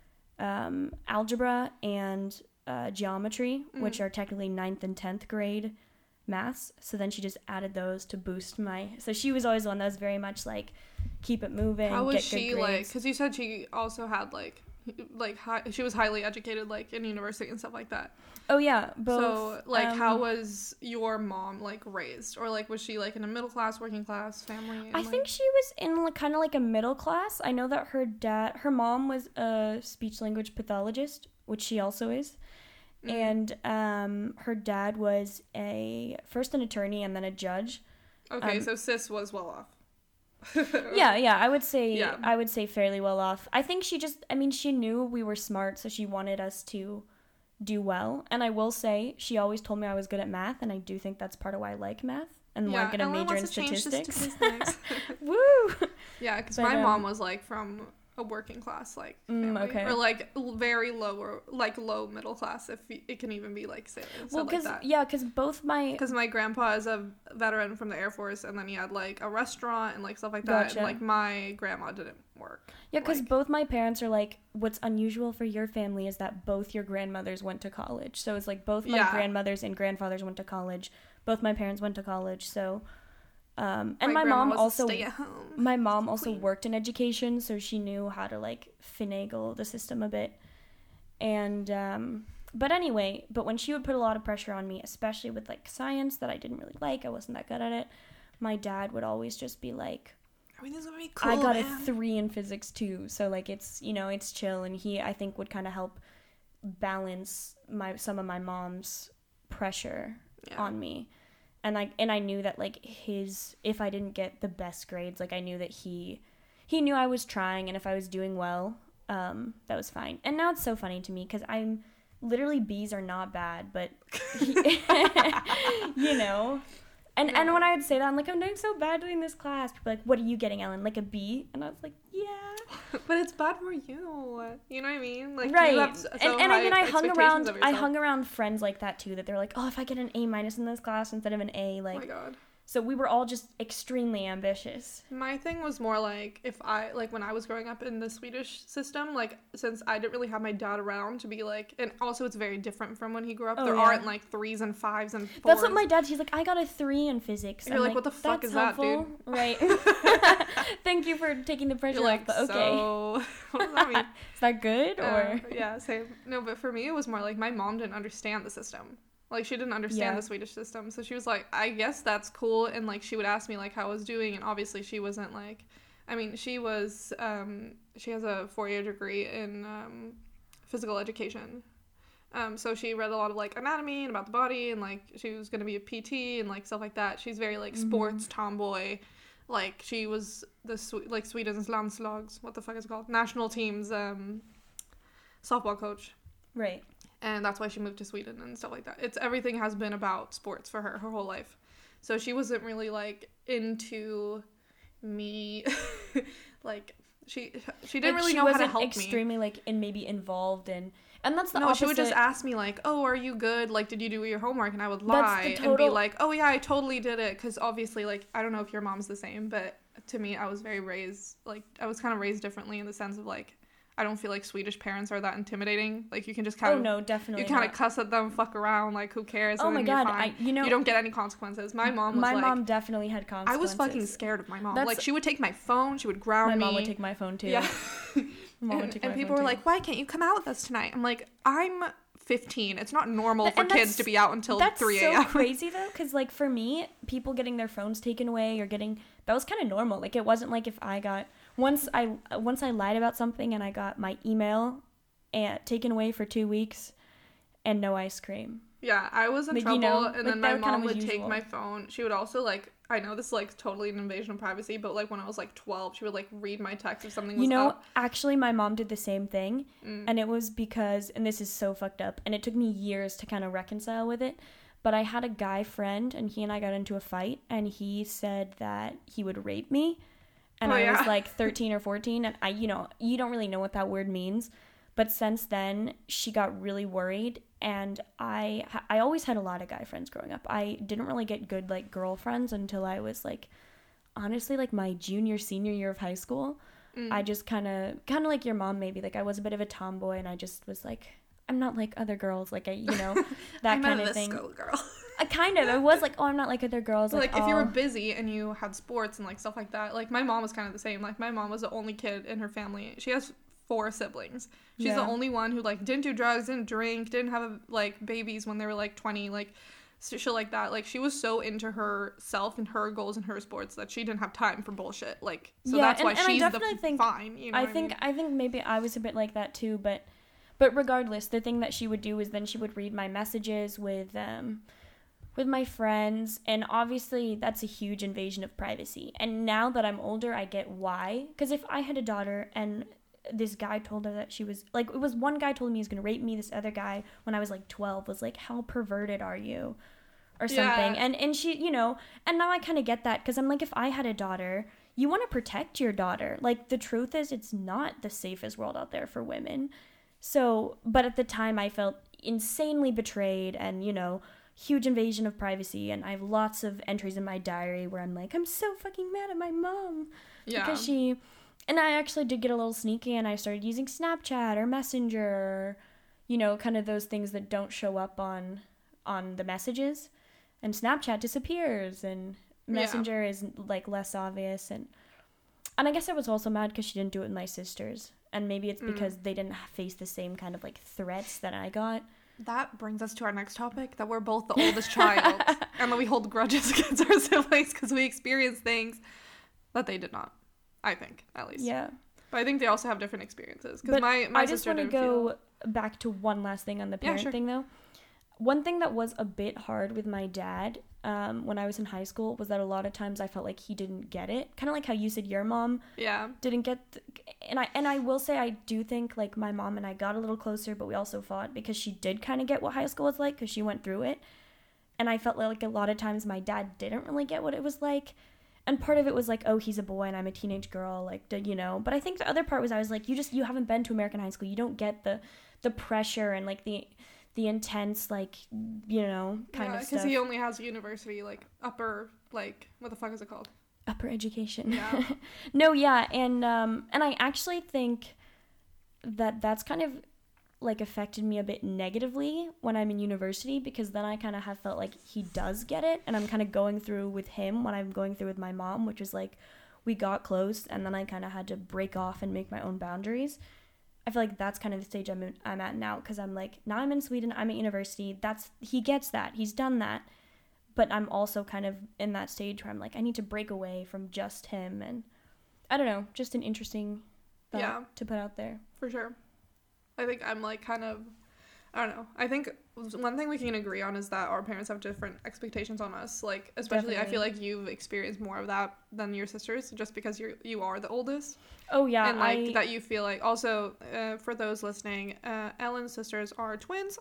um, algebra and uh, geometry, mm. which are technically ninth and tenth grade maths. So then she just added those to boost my. So she was always the one that was very much like. Keep it moving. How was get she good like? Because you said she also had like, like high, she was highly educated, like in university and stuff like that. Oh yeah, both. So like, um, how was your mom like raised, or like was she like in a middle class, working class family? And, I like... think she was in like, kind of like a middle class. I know that her dad, her mom was a speech language pathologist, which she also is, mm-hmm. and um, her dad was a first an attorney and then a judge. Okay, um, so sis was well off. yeah, yeah, I would say yeah. I would say fairly well off. I think she just I mean, she knew we were smart, so she wanted us to do well. And I will say she always told me I was good at math, and I do think that's part of why I like math and yeah, why I'm going to major in to statistics. statistics. Woo! Yeah, cuz my um, mom was like from a working class like family, mm, okay. or like very low or like low middle class, if it can even be like say well because like yeah because both my because my grandpa is a veteran from the Air Force, and then he had like a restaurant and like stuff like that. Gotcha. And like my grandma didn't work. Yeah, because like, both my parents are like, what's unusual for your family is that both your grandmothers went to college. So it's like both my yeah. grandmothers and grandfathers went to college. Both my parents went to college. So Um, and my, my mom also, my mom also queen. worked in education, so she knew how to like finagle the system a bit. And, um, but anyway, but when she would put a lot of pressure on me, especially with like science that I didn't really like, I wasn't that good at it. My dad would always just be like, I mean, this is gonna be cool, I got man. a three in physics too. So like, it's, you know, it's chill. And he, I think would kind of help balance my, some of my mom's pressure yeah. on me. And I and I knew that like his if I didn't get the best grades, like I knew that he he knew I was trying, and if I was doing well, um, that was fine. And now it's so funny to me because I'm literally B's are not bad, but he, you know. And no. and when I would say that, I'm like, I'm doing so badly in this class. People are like, what are you getting, Ellen? Like a B? And I was like, yeah. But it's bad for you. You know what I mean? Like, right. You have so and and I mean, I hung around. I hung yourself. around friends like that too. That they're like, oh, if I get an A minus in this class instead of an A, like. Oh my god. So we were all just extremely ambitious. My thing was more like if I, like when I was growing up in the Swedish system, like since I didn't really have my dad around to be like, and also it's very different from when he grew up. Oh, there yeah. aren't like threes and fives and fours. That's what my dad, he's like, I got a three in physics. You're like, like, what the fuck is helpful. that, dude? Right. Thank you for taking the pressure You're like, off, but okay. So, what does that mean? Is that good or? Uh, yeah, same. No, but for me it was more like my mom didn't understand the system. Like, she didn't understand yeah. the Swedish system, so she was like, I guess that's cool, and, like, she would ask me, like, how I was doing, and obviously she wasn't, like, I mean, she was, um, she has a four-year degree in, um, physical education, um, so she read a lot of, like, anatomy and about the body, and, like, she was gonna be a P T and, like, stuff like that. She's very, like, mm-hmm. sports tomboy, like, she was the, like, Sweden's landslags, what the fuck is it called? National team's, um, softball coach. Right. And that's why she moved to Sweden and stuff like that. It's everything has been about sports for her her whole life. So she wasn't really like into me like she she didn't like, really she know how to wasn't help extremely, me. Extremely like and maybe involved in and that's the no, opposite. She would just ask me like, "Oh, are you good? Like, did you do your homework?" And I would lie total... and be like, "Oh yeah, I totally did it." Because obviously, like, I don't know if your mom's the same, but to me, I was very raised like I was kind of raised differently in the sense of like. I don't feel like Swedish parents are that intimidating. Like, you can just kind oh, of... no, definitely You kind not. of cuss at them, fuck around, like, who cares? Oh, my God. I, you know... You don't get any consequences. My mom was my like... My mom definitely had consequences. I was fucking scared of my mom. That's, like, she would take my phone. She would ground my me. My mom would take my phone, too. Yeah. Mom and, took and my people phone were too. like, why can't you come out with us tonight? I'm like, I'm fifteen. It's not normal Th- for and kids that's- to be out until That's three so a.m. crazy though, because like for me, people getting their phones taken away or getting that was kind of normal. Like it wasn't like if I got once I once I lied about something and I got my email and taken away for two weeks and no ice cream. Yeah, I was in Like, trouble, you know, and like, then my that kind of mom was would take usual. my phone. She would also, like, I know this is, like, totally an invasion of privacy, but, like, when I was, like, twelve, she would, like, read my text if something was You know, up. actually, my mom did the same thing, Mm. and it was because, and this is so fucked up, and it took me years to kind of reconcile with it, but I had a guy friend, and he and I got into a fight, and he said that he would rape me, and Oh, I yeah. was, like, thirteen or fourteen, and I, you know, you don't really know what that word means, but since then, she got really worried, and I, I always had a lot of guy friends growing up. I didn't really get good, like, girlfriends until I was, like, honestly, like, my junior, senior year of high school. Mm. I just kind of, kind of like your mom maybe, like, I was a bit of a tomboy, and I just was like, I'm not like other girls, like, I, you know, that I'm kind not of a thing. disco girl. I kind of, I was like, oh, I'm not like other girls. But, Like, like, if you were oh. busy and you had sports and, like, stuff like that, like, my mom was kind of the same. Like, my mom was the only kid in her family. She has four siblings. She's Yeah. the only one who, like, didn't do drugs, didn't drink, didn't have, like, babies when they were, like, twenty, like, shit like that. Like, she was so into herself and her goals and her sports that she didn't have time for bullshit. Like, so Yeah, that's and- why and I she's the definitely think- fine, you know I what think mean? I think maybe I was a bit like that too, but but regardless, the thing that she would do is then she would read my messages with um with my friends, and obviously that's a huge invasion of privacy. And now that I'm older, I get why. Because if I had a daughter and this guy told her that she was like, it was one guy told me he was gonna rape me. This other guy, when I was like twelve, was like, "How perverted are you?" or something. Yeah. And and she, you know, and now I kind of get that because I'm like, if I had a daughter, you want to protect your daughter. Like, the truth is, it's not the safest world out there for women. So, but at the time, I felt insanely betrayed, and, you know, huge invasion of privacy. And I have lots of entries in my diary where I'm like, I'm so fucking mad at my mom Yeah. because she. And I actually did get a little sneaky, and I started using Snapchat or Messenger, or, you know, kind of those things that don't show up on on the messages. And Snapchat disappears, and Messenger yeah. is, like, less obvious. And and I guess I was also mad because she didn't do it with my sisters. And maybe it's because mm. they didn't face the same kind of, like, threats that I got. That brings us to our next topic, that we're both the oldest child, and that we hold grudges against our siblings because we experience things that they did not, I think, at least. Yeah. But I think they also have different experiences. Because my, my I just want to go feel... back to one last thing on the parent yeah, sure. thing, though. One thing that was a bit hard with my dad um, when I was in high school was that a lot of times I felt like he didn't get it. Kind of like how you said your mom yeah. didn't get... Th- and I and I will say I do think, like, my mom and I got a little closer, but we also fought because she did kind of get what high school was like because she went through it. And I felt like a lot of times my dad didn't really get what it was like. And part of it was like, oh, he's a boy and I'm a teenage girl, like, you know. But I think the other part was I was like, you just, you haven't been to American high school. You don't get the the pressure and, like, the... the intense, like, you know, kind yeah, of stuff. because he only has university, like, upper, like, what the fuck is it called? Upper education. Yeah. No, yeah, and, um, and I actually think that that's kind of, like, affected me a bit negatively when I'm in university, because then I kind of have felt like he does get it, and I'm kind of going through with him what I'm going through with my mom, which is, like, we got close, and then I kind of had to break off and make my own boundaries. I feel like that's kind of the stage I'm in, I'm at now, because I'm like, now I'm in Sweden, I'm at university, that's, he gets that, he's done that, but I'm also kind of in that stage where I'm like, I need to break away from just him, and I don't know, just an interesting thought yeah, to put out there. For sure. I think I'm like kind of, I don't know, I think one thing we can agree on is that our parents have different expectations on us, like, especially Definitely. I feel like you've experienced more of that than your sisters, just because you're, you are the oldest. Oh, yeah. And, like, I... that you feel like, also, uh, for those listening, uh, Ellen's sisters are twins.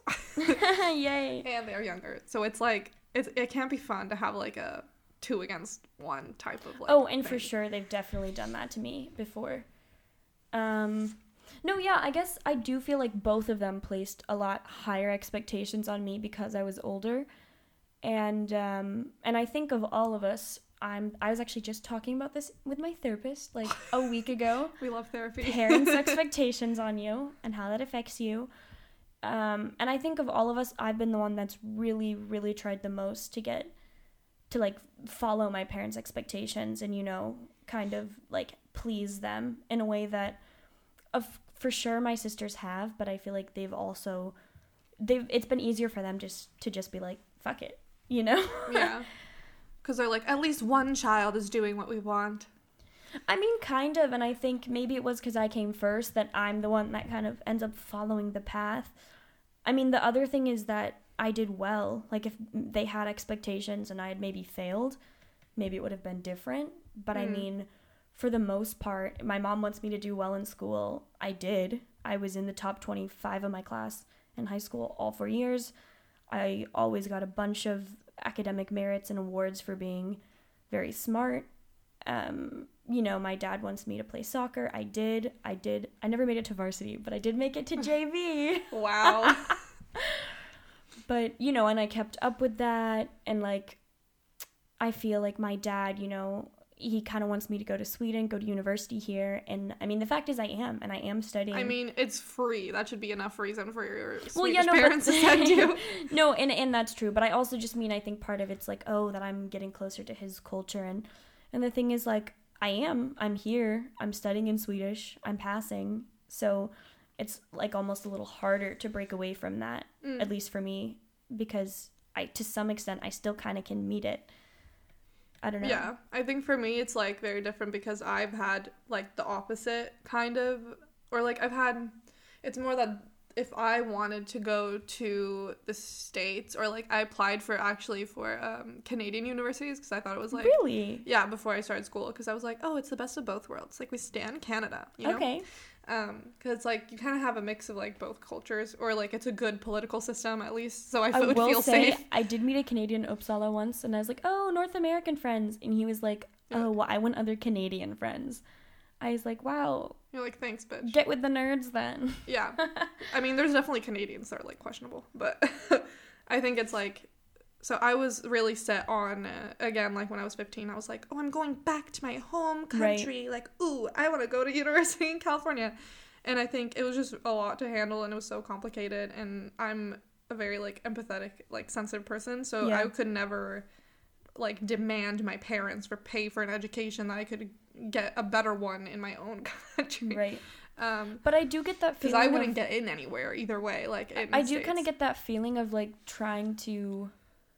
Yay. And they're younger. So it's, like, it's, it can't be fun to have, like, a two against one type of, like, Oh, and thing. for sure, they've definitely done that to me before. Um, no, yeah, I guess I do feel like both of them placed a lot higher expectations on me because I was older. And, um, and I think of all of us, I'm, I was actually just talking about this with my therapist, like, a week ago. We love therapy. Parents' expectations on you and how that affects you. Um, and I think of all of us, I've been the one that's really, really tried the most to get, to, like, follow my parents' expectations and, you know, kind of, like, please them in a way that, of for sure my sisters have, but I feel like they've also, they've, it's been easier for them just to just be like, fuck it, you know? Yeah. Because they're like, at least one child is doing what we want. I mean, kind of, and I think maybe it was because I came first that I'm the one that kind of ends up following the path. I mean, the other thing is that I did well. Like, if they had expectations and I had maybe failed, maybe it would have been different. But mm. I mean, for the most part, my mom wants me to do well in school. I did. I was in the top twenty-five of my class in high school all four years. I always got a bunch of academic merits and awards for being very smart. Um, you know, my dad wants me to play soccer. I did. I did. I never made it to varsity, but I did make it to J V. Wow. But, you know, and I kept up with that. And, like, I feel like my dad, you know, he kind of wants me to go to Sweden, go to university here. And, I mean, the fact is I am. And I am studying. I mean, it's free. That should be enough reason for your Swedish well, yeah, no, parents but, to send you. No, and, and that's true. But I also just mean I think part of it's, like, oh, that I'm getting closer to his culture. And, and the thing is, like, I am. I'm here. I'm studying in Swedish. I'm passing. So it's like almost a little harder to break away from that, mm. at least for me, because I, to some extent, I still kind of can meet it. I don't know. Yeah, I think for me it's like very different because I've had like the opposite kind of, or like I've had, it's more that if I wanted to go to the States, or like I applied for actually for um, Canadian universities because I thought it was like really yeah before I started school, because I was like, oh, it's the best of both worlds, like we stand Canada, you know? Okay. Um, because it's like you kind of have a mix of like both cultures, or like it's a good political system at least, so I, I would will feel say, safe. I did meet a Canadian in Uppsala once, and I was like, oh, North American friends, and he was like, oh, well, I want other Canadian friends. I was like, wow. You're like, thanks, bitch. Get with the nerds then. Yeah. I mean, there's definitely Canadians that are, like, questionable. But I think it's, like... So I was really set on, uh, again, like, when I was fifteen, I was like, oh, I'm going back to my home country. Right. Like, ooh, I want to go to university in California. And I think it was just a lot to handle, and it was so complicated. And I'm a very, like, empathetic, like, sensitive person. So yeah. I could never... like demand my parents for pay for an education that I could get a better one in my own country. Right. Um, but I do get that feeling because I wouldn't of, get in anywhere either way. Like in I the do kind of get that feeling of like trying to.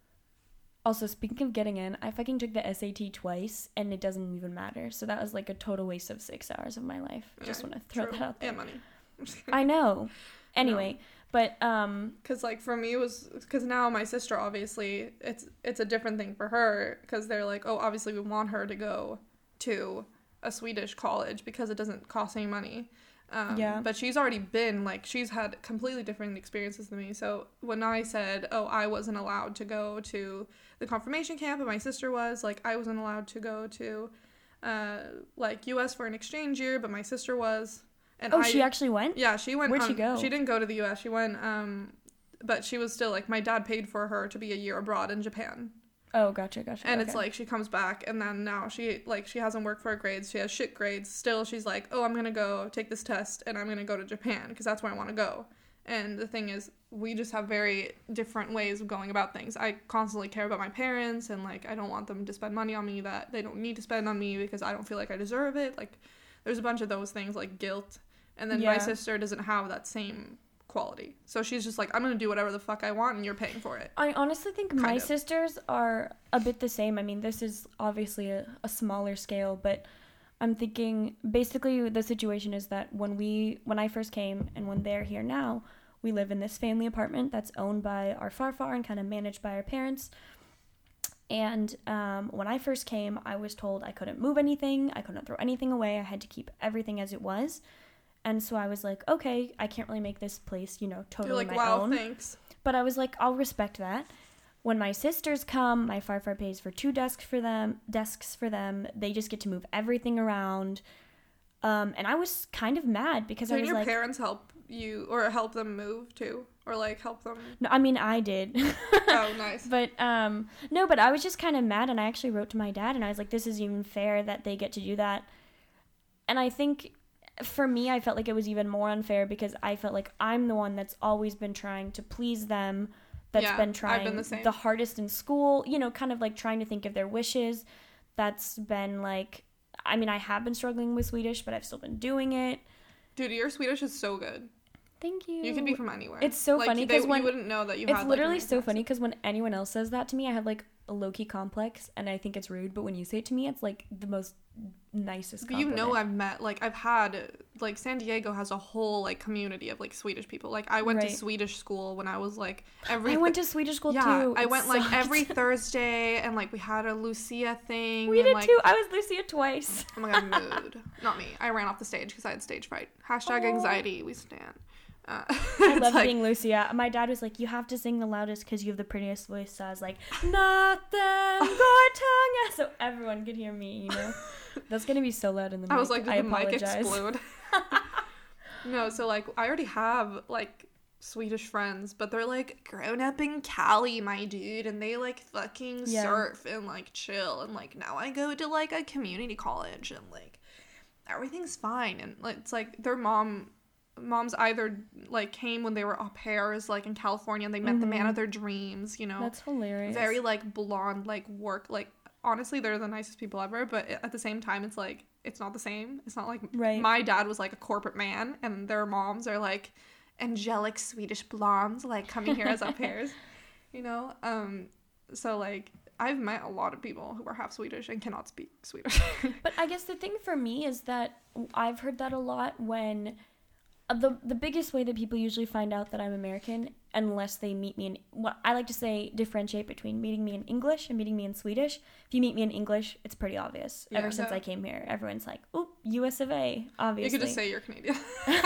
Also, speaking of getting in, I fucking took the S A T twice and it doesn't even matter. So that was like a total waste of six hours of my life. Yeah, Just want to throw true. that out there. And money. I know. Anyway. No. But, um... Because, like, for me, it was... Because now my sister, obviously, it's it's a different thing for her. Because they're like, oh, obviously we want her to go to a Swedish college because it doesn't cost any money. Um, yeah. But she's already been, like, she's had completely different experiences than me. So when I said, oh, I wasn't allowed to go to the confirmation camp and my sister was, like, I wasn't allowed to go to, uh, like, U S for an exchange year, but my sister was... And oh, I, she actually went? Yeah, she went. Where'd um, she go? She didn't go to the U S. She went, um, but she was still, like, my dad paid for her to be a year abroad in Japan. Oh, gotcha, gotcha. And okay. it's, like, she comes back, and then now she, like, she hasn't worked for her grades. She has shit grades. Still, she's like, oh, I'm gonna go take this test, and I'm gonna go to Japan, because that's where I want to go. And the thing is, we just have very different ways of going about things. I constantly care about my parents, and, like, I don't want them to spend money on me that they don't need to spend on me because I don't feel like I deserve it. Like, there's a bunch of those things, like guilt. And then yeah. my sister doesn't have that same quality. So she's just like, I'm going to do whatever the fuck I want and you're paying for it. I honestly think kind my of. sisters are a bit the same. I mean, this is obviously a, a smaller scale, but I'm thinking basically the situation is that when we, when I first came and when they're here now, we live in this family apartment that's owned by our farfar and kind of managed by our parents. And um, when I first came, I was told I couldn't move anything. I couldn't throw anything away. I had to keep everything as it was. And so I was like, okay, I can't really make this place, you know, totally You're like, my wow, own. thanks. But I was like, I'll respect that. When my sisters come, my farfar pays for two desks for them, desks for them. They just get to move everything around. Um, and I was kind of mad because so I was your like, parents help you or help them move too, or like help them? No, I mean I did. Oh, nice. But um, no, but I was just kind of mad, and I actually wrote to my dad, and I was like, this isn't even fair that they get to do that. And I think. For me, I felt like it was even more unfair because I felt like I'm the one that's always been trying to please them, that's yeah, been trying I've been the, same. the hardest in school, you know, kind of like trying to think of their wishes. That's been like, I mean, I have been struggling with Swedish, but I've still been doing it. Dude, your Swedish is so good. Thank you. You could be from anywhere. It's so like, funny because when you wouldn't know that you it's had, literally like, so funny because when anyone else says that to me, I have like a low-key complex and I think it's rude, but when you say it to me, it's like the most nicest but compliment. you know, I've met, like, I've had, like, San Diego has a whole, like, community of, like, Swedish people. Like, I went right. to Swedish school when I was, like, every I went to Swedish school yeah, too. I It went sucked. like every Thursday, and like we had a Lucia thing. We and, did like, too. I was Lucia twice. Oh my god, mood. Not me. I ran off the stage because I had stage fright. Hashtag Oh. anxiety. We stand. Uh, I love like, being Lucia. My dad was like, "You have to sing the loudest because you have the prettiest voice." So I was like, "Not them, Gortonga," so everyone could hear me. You know, that's gonna be so loud in the mic. I was like, did I the apologize. mic explode? No, so like I already have like Swedish friends, but they're like grown up in Cali, my dude, and they like fucking Yeah. surf and like chill, and like now I go to like a community college and like everything's fine, and like, it's like their mom moms either like came when they were au pairs like in California and they met mm-hmm. the man of their dreams, you know. That's hilarious. Very like blonde, like work, like honestly they're the nicest people ever, but at the same time it's like it's not the same. It's not like right. my dad was like a corporate man and their moms are like angelic Swedish blondes like coming here as au pairs, you know. Um so like I've met a lot of people who are half Swedish and cannot speak Swedish. But I guess the thing for me is that I've heard that a lot when uh, the the biggest way that people usually find out that I'm American, unless they meet me in what I like to say differentiate between meeting me in English and meeting me in Swedish. If you meet me in English, it's pretty obvious. Yeah, Ever since no. I came here, everyone's like, "Oop, U S of A," obviously. You could just say you're Canadian.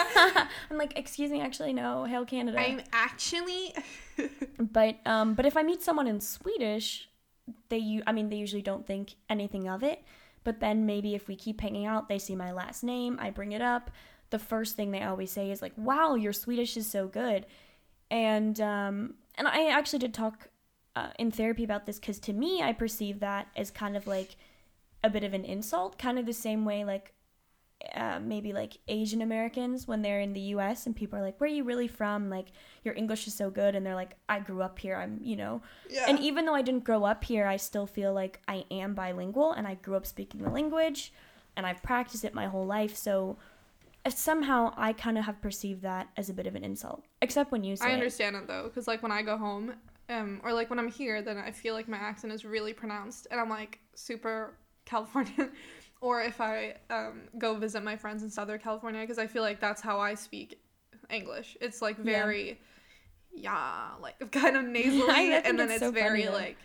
I'm like, "Excuse me, actually, no, hail Canada." I'm actually. But um, but if I meet someone in Swedish, they I mean they usually don't think anything of it. But then maybe if we keep hanging out, they see my last name, I bring it up. The first thing they always say is like, "Wow, your Swedish is so good." And um, and I actually did talk uh, in therapy about this because to me, I perceive that as kind of like a bit of an insult, kind of the same way like uh, maybe like Asian Americans when they're in the U S and people are like, "Where are you really from? Like your English is so good," and they're like, "I grew up here. I'm, you know." Yeah. And even though I didn't grow up here, I still feel like I am bilingual and I grew up speaking the language and I've practiced it my whole life. So somehow I kind of have perceived that as a bit of an insult, except when you say I understand it, it though, because like when I go home um or like when I'm here, then I feel like my accent is really pronounced and I'm like super Californian. Or if I um go visit my friends in Southern California, because I feel like that's how I speak English. It's like very yeah, yeah like kind of nasally and then it's, it's so very funny, like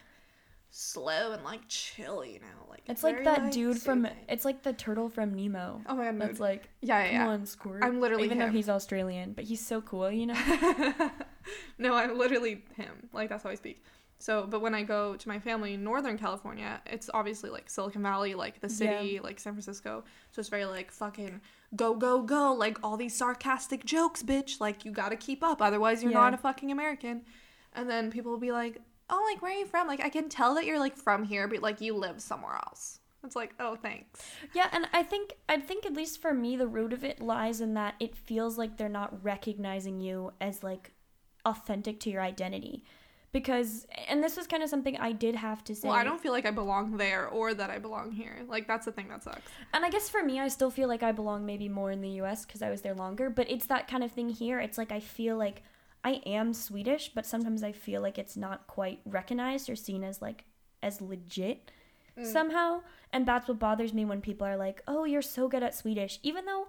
slow and like chill, you know, like it's like that like, dude soothing. From it's like the turtle from Nemo. Oh my god, that's like yeah, yeah, come yeah. on, Squirt. I'm literally even him. though he's Australian, but he's so cool, you know. No, I'm literally him. Like that's how I speak. So, but when I go to my family in Northern California, it's obviously like Silicon Valley, like the city, yeah. like San Francisco. So it's very like fucking go, go, go. Like all these sarcastic jokes, bitch. Like you gotta keep up. Otherwise you're yeah. not a fucking American. And then people will be like, "Oh, like where are you from? Like I can tell that you're like from here, but like you live somewhere else." It's like, "Oh, thanks." Yeah, and I think I think at least for me the root of it lies in that it feels like they're not recognizing you as like authentic to your identity. Because, and this is kind of something I did have to say. Well, I don't feel like I belong there or that I belong here. Like, that's the thing that sucks. And I guess for me, I still feel like I belong maybe more in the U S because I was there longer. But it's that kind of thing here. It's like I feel like I am Swedish, but sometimes I feel like it's not quite recognized or seen as like, as legit mm. somehow. And that's what bothers me when people are like, "Oh, you're so good at Swedish." Even though...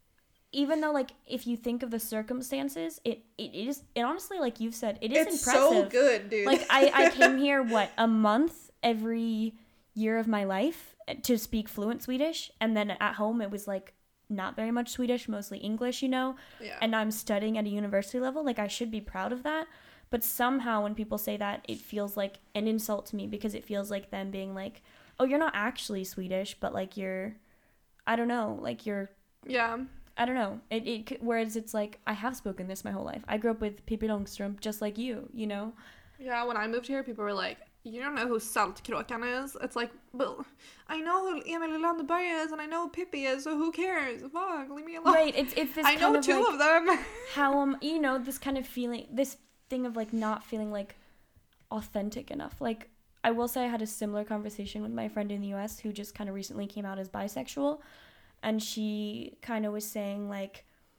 Even though, like, if you think of the circumstances, it, it is, it honestly, like you've said, it is it's impressive. It's so good, dude. Like, I, I came here, what, a month every year of my life to speak fluent Swedish. And then at home, it was, like, not very much Swedish, mostly English, you know? Yeah. And I'm studying at a university level. Like, I should be proud of that. But somehow when people say that, it feels like an insult to me because it feels like them being like, "Oh, you're not actually Swedish, but, like, you're, I don't know, like, you're... Yeah. I don't know. It, it whereas it's like I have spoken this my whole life. I grew up with Pippi Longstrump just like you, you know. Yeah, when I moved here, people were like, "You don't know who Saltkråkan is?" It's like, "But I know who Emil i Lönneberga is, and I know who Pippi is. So who cares? Fuck, leave me alone." Right. It's it's this. I kind know of two like of them. How um you know this kind of feeling, this thing of like not feeling like authentic enough. Like I will say I had a similar conversation with my friend in the U S who just kind of recently came out as bisexual. And she kind of was saying, like,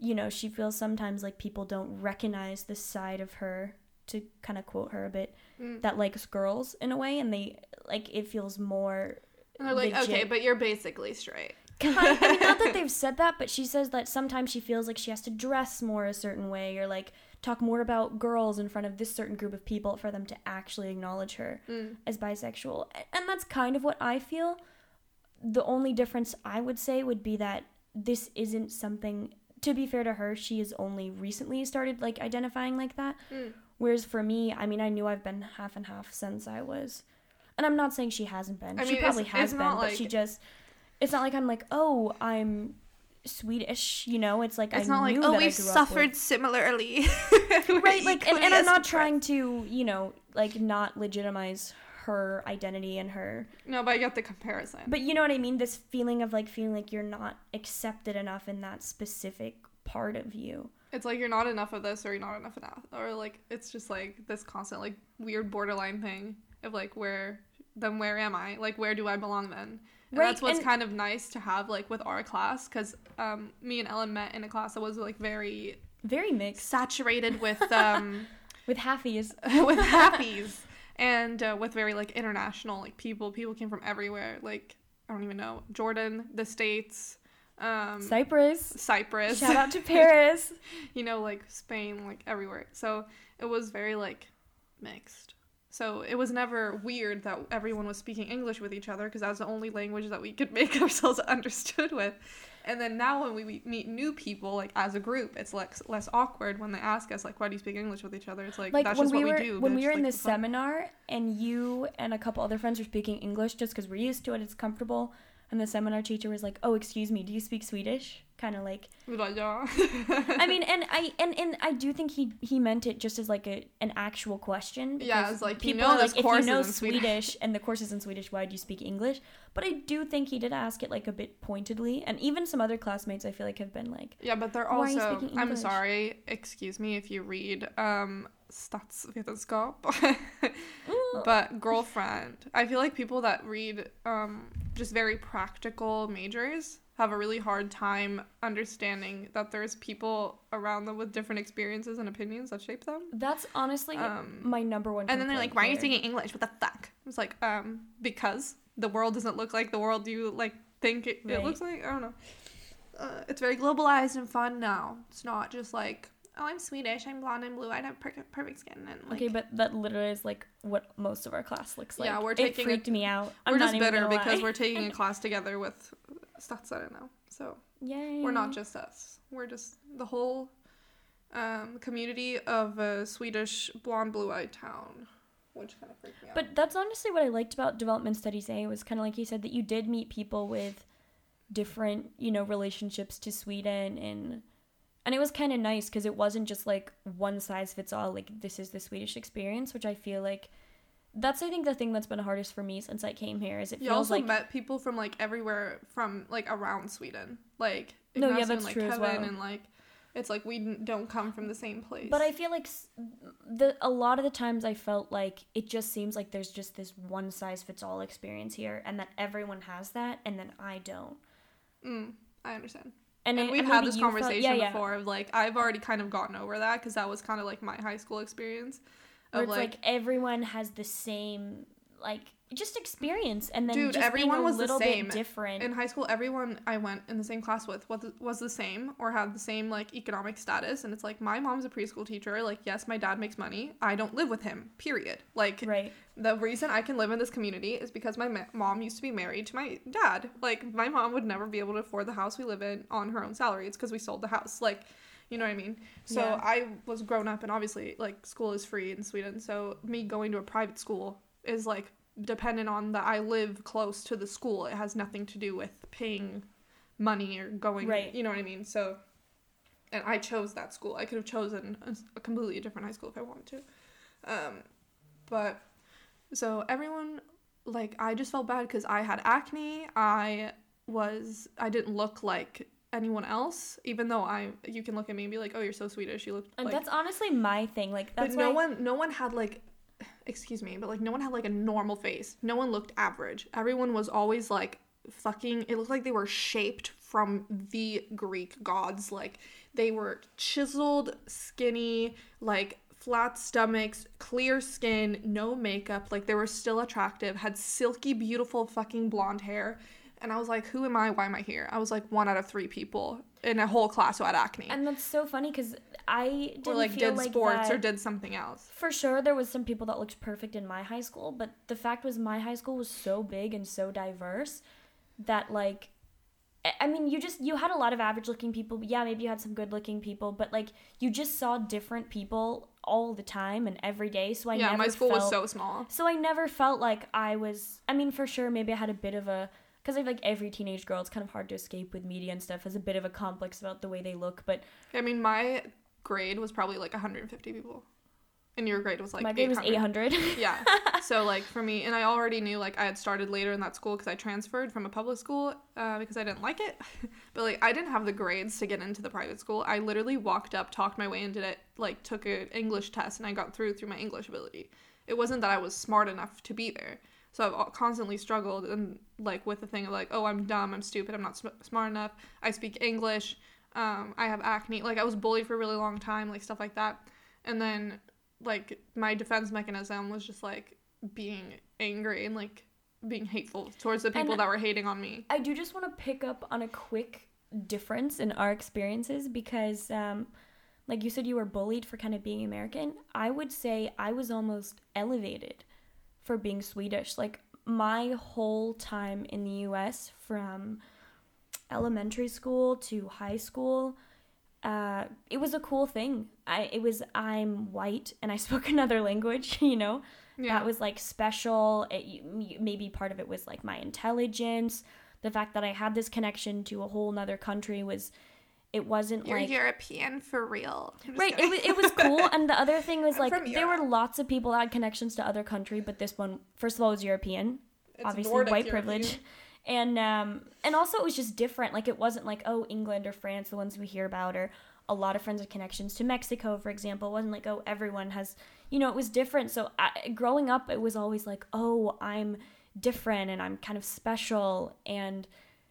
you know, she feels sometimes like people don't recognize this side of her, to kind of quote her a bit, mm. that likes girls in a way, and they, like, it feels more and they're like, legit. Okay, but you're basically straight. I mean, not that they've said that, but she says that sometimes she feels like she has to dress more a certain way, or like talk more about girls in front of this certain group of people for them to actually acknowledge her mm. as bisexual. And that's kind of what I feel. The only difference I would say would be that this isn't something, to be fair to her, she has only recently started like identifying like that. Mm. Whereas for me, I mean, I knew I've been half and half since I was, and I'm not saying she hasn't been. I she mean, probably it's, has it's been, but like, she just, it's not like I'm like, oh, I'm Swedish, you know. It's like it's I not knew like, oh, that we've I grew suffered up with. Similarly. Right, like, and, and I'm not trying to, you know, like not legitimize her identity and her. No, but I get the comparison. But you know what I mean? This feeling of like feeling like you're not accepted enough in that specific part of you. It's like you're not enough of this, or you're not enough of that, or like it's just like this constant like weird borderline thing of like where then where am I? Like where do I belong then? And right, that's what's and kind of nice to have like with our class, because um, me and Ellen met in a class that was like very very mixed, saturated with um with halfies, with halfies, and uh, with very like international like people. People came from everywhere. Like I don't even know, Jordan, the States. Um, Cyprus. Cyprus. Shout out to Paris. You know, like Spain, like everywhere. So it was very like mixed. So it was never weird that everyone was speaking English with each other, because that's the only language that we could make ourselves understood with. And then now when we meet new people, like as a group, it's less less awkward when they ask us like, why do you speak English with each other? It's like, like that's just we what were, we do. When we were like in this seminar and you and a couple other friends were speaking English just because we're used to it, it's comfortable. And the seminar teacher was like, oh, excuse me, do you speak Swedish? Kind of like... I mean, and I and, and I do think he he meant it just as like a an actual question. Yeah, it's like, people you know, are like, if you know Swedish, Swedish and the course is in Swedish, why do you speak English? But I do think he did ask it like a bit pointedly. And even some other classmates I feel like have been like... Yeah, but they're also... I'm sorry, excuse me if you read... um. Statsvetenskap. But girlfriend, I feel like people that read um just very practical majors have a really hard time understanding that there's people around them with different experiences and opinions that shape them. That's honestly um, my number one and then they're like, why here. Are you speaking English? What the fuck? It's like, um because the world doesn't look like the world you like think it, right. it looks like. I don't know. Uh, it's very globalized and fun now. It's not just like, oh, I'm Swedish, I'm blonde, I'm blue, I have per- perfect skin. And like, okay, but that literally is like what most of our class looks like. Yeah, we're taking. It freaked a, me out. I'm we're not just bitter because lie. We're taking a class together with Statsare now. So yay. We're not just us. We're just the whole um, community of a Swedish blonde, blue-eyed town, which kind of freaked me out. But that's honestly what I liked about Development Studies A. It was kind of like you said, that you did meet people with different, you know, relationships to Sweden, and and it was kind of nice because it wasn't just like one size fits all, like this is the Swedish experience, which I feel like that's I think the thing that's been hardest for me since I came here is it you feels also like met people from like everywhere from like around Sweden, like no Ignacio yeah that's and, like, true Kevin, as well, and like it's like we don't come from the same place. But I feel like the a lot of the times I felt like it just seems like there's just this one size fits all experience here, and that everyone has that, and then I don't. Mm, I understand. And, and it, we've and had this conversation felt, yeah, yeah. before of like I've already kind of gotten over that because that was kind of like my high school experience. Of Where it's like, like everyone has the same like just experience, and then dude, just everyone being a was little the same. bit different. In high school, everyone I went in the same class with was was the same or had the same like economic status, and it's like my mom's a preschool teacher. Like yes, my dad makes money. I don't live with him. Period. Like right. The reason I can live in this community is because my ma- mom used to be married to my dad. Like my mom would never be able to afford the house we live in on her own salary. It's because we sold the house. Like. You know what I mean? So yeah. I was grown up, and obviously, like, school is free in Sweden. So me going to a private school is, like, dependent on that I live close to the school. It has nothing to do with paying money or going, right. You know what I mean? So, and I chose that school. I could have chosen a, a completely different high school if I wanted to. Um, but, so everyone, like, I just felt bad because I had acne. I was, I didn't look like anyone else, even though I you can look at me and be like, oh, you're so Swedish, you look and like... that's honestly my thing, like that's but no why... one no one had like excuse me but like no one had like a normal face. No one looked average. Everyone was always like fucking, it looked like they were shaped from the Greek gods. Like, they were chiseled, skinny, like, flat stomachs, clear skin, no makeup. Like, they were still attractive, had silky, beautiful fucking blonde hair. And I was like, who am I? Why am I here? I was like one out of three people in a whole class who had acne. And that's so funny because I didn't or like feel did like sports that, or did something else. For sure, there was some people that looked perfect in my high school, but the fact was my high school was so big and so diverse that, like, I mean, you just, you had a lot of average looking people. Yeah, maybe you had some good looking people, but, like, you just saw different people all the time and every day. So I yeah, never my school felt, was so small. So I never felt like I was, I mean, for sure, maybe I had a bit of a, because I feel like every teenage girl, it's kind of hard to escape with media and stuff, has a bit of a complex about the way they look, but... I mean, my grade was probably, like, one hundred fifty people. And your grade was, like, my grade was eight hundred. Yeah. So, like, for me, and I already knew, like, I had started later in that school because I transferred from a public school uh, because I didn't like it. But, like, I didn't have the grades to get into the private school. I literally walked up, talked my way into it, like, took an English test, and I got through through my English ability. It wasn't that I was smart enough to be there. So I've constantly struggled and, like, with the thing of, like, oh, I'm dumb, I'm stupid, I'm not sm- smart enough, I speak English, um, I have acne. Like, I was bullied for a really long time, like, stuff like that. And then, like, my defense mechanism was just, like, being angry and, like, being hateful towards the people and that were hating on me. I do just want to pick up on a quick difference in our experiences because, um, like you said, you were bullied for kind of being American. I would say I was almost elevated for being Swedish. Like, my whole time in the U S from elementary school to high school, uh, it was a cool thing. I it was I'm white and I spoke another language, you know? Yeah. That was, like, special. It, maybe part of it was, like, my intelligence. The fact that I had this connection to a whole nother country was... It wasn't You're like... You're European for real. Right, it was, it was cool, and the other thing was, like, there were lots of people that had connections to other country, but this one, first of all, was European. It's obviously, Nordic white European. Privilege. And, um, and also, it was just different. Like, it wasn't like, oh, England or France, the ones we hear about, or a lot of friends with connections to Mexico, for example. It wasn't like, oh, everyone has... You know, it was different. So, I, growing up, it was always like, oh, I'm different, and I'm kind of special. And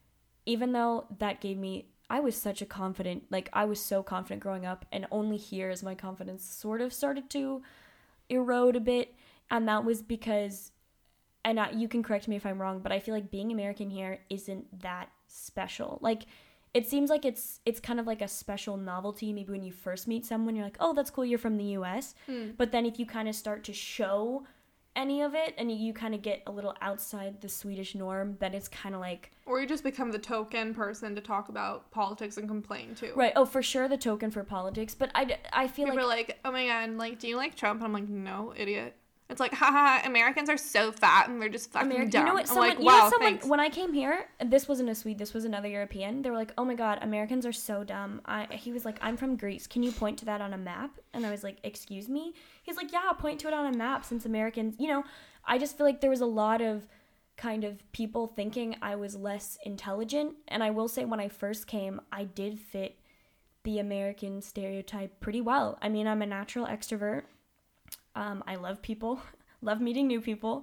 even though that gave me... I was such a confident, like, I was so confident growing up, and only here is my confidence sort of started to erode a bit, and that was because, and I, you can correct me if I'm wrong, but I feel like being American here isn't that special. Like, it seems like it's it's kind of like a special novelty, maybe when you first meet someone, you're like, oh, that's cool, you're from the U S, hmm. But then if you kind of start to show any of it and you kind of get a little outside the Swedish norm, then it's kind of like... Or you just become the token person to talk about politics and complain too. Right. Oh, for sure the token for politics, but I, I feel People like... People are like, oh my god, like, do you like Trump? And I'm like, no, idiot. It's like, haha, Americans are so fat and they're just fucking Ameri- dumb. You know what, someone, I'm like, you wow, know someone, thanks. When I came here, this wasn't a Swede, this was another European, they were like, oh my god, Americans are so dumb. I, he was like, I'm from Greece, can you point to that on a map? And I was like, excuse me? He's like, yeah, point to it on a map since Americans, you know, I just feel like there was a lot of kind of people thinking I was less intelligent. And I will say when I first came, I did fit the American stereotype pretty well. I mean, I'm a natural extrovert. Um, I love people. Love meeting new people.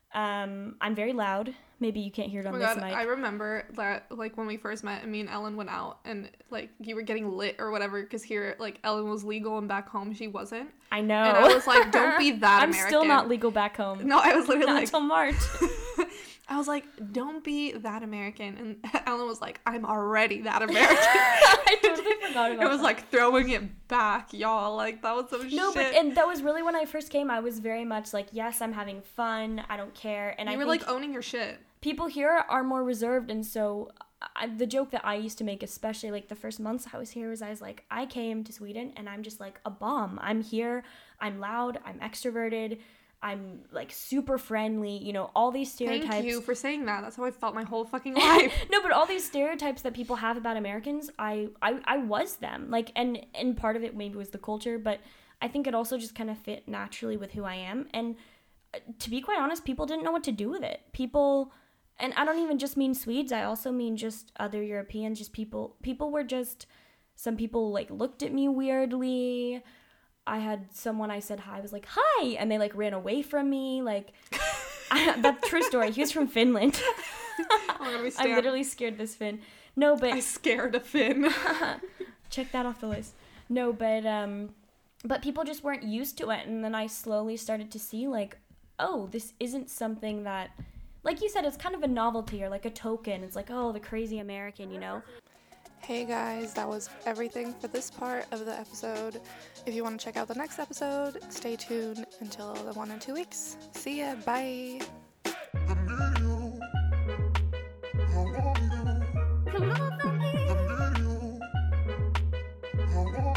Um, I'm very loud. Maybe you can't hear it on oh this God, mic. I remember that, like, when we first met and me and Ellen went out and, like, you were getting lit or whatever because here, like, Ellen was legal and back home she wasn't. I know. And I was like, don't be that I'm American. I'm still not legal back home. No, I was literally not like... until March. I was like, don't be that American. And Ellen was like, I'm already that American. I totally forgot about that. It was like throwing it back, y'all. Like, that was some no, shit. No, but and that was really when I first came, I was very much like, yes, I'm having fun. I don't care. And you I were think like owning your shit. People here are more reserved. And so I, the joke that I used to make, especially like the first months I was here, was I was like, I came to Sweden and I'm just like a bomb. I'm here. I'm loud. I'm extroverted. I'm, like, super friendly, you know, all these stereotypes. Thank you for saying that. That's how I felt my whole fucking life. No, but all these stereotypes that people have about Americans, I, I, I was them. Like, and, and part of it maybe was the culture, but I think it also just kind of fit naturally with who I am. And to be quite honest, people didn't know what to do with it. People, and I don't even just mean Swedes, I also mean just other Europeans, just people, people were just, some people, like, looked at me weirdly. I had someone I said hi, was like, hi, and they, like, ran away from me, like, I, that's true story, he was from Finland. Oh my God, we stand. I'm literally scared this Finn. No, but I scared a Finn. check that off the list. No, but um, but people just weren't used to it, and then I slowly started to see like, oh, this isn't something that, like you said, it's kind of a novelty or like a token. It's like, oh, the crazy American, you know. Hey guys, that was everything for this part of the episode. If you want to check out the next episode, stay tuned until the one in two weeks. See ya. Bye. Come on,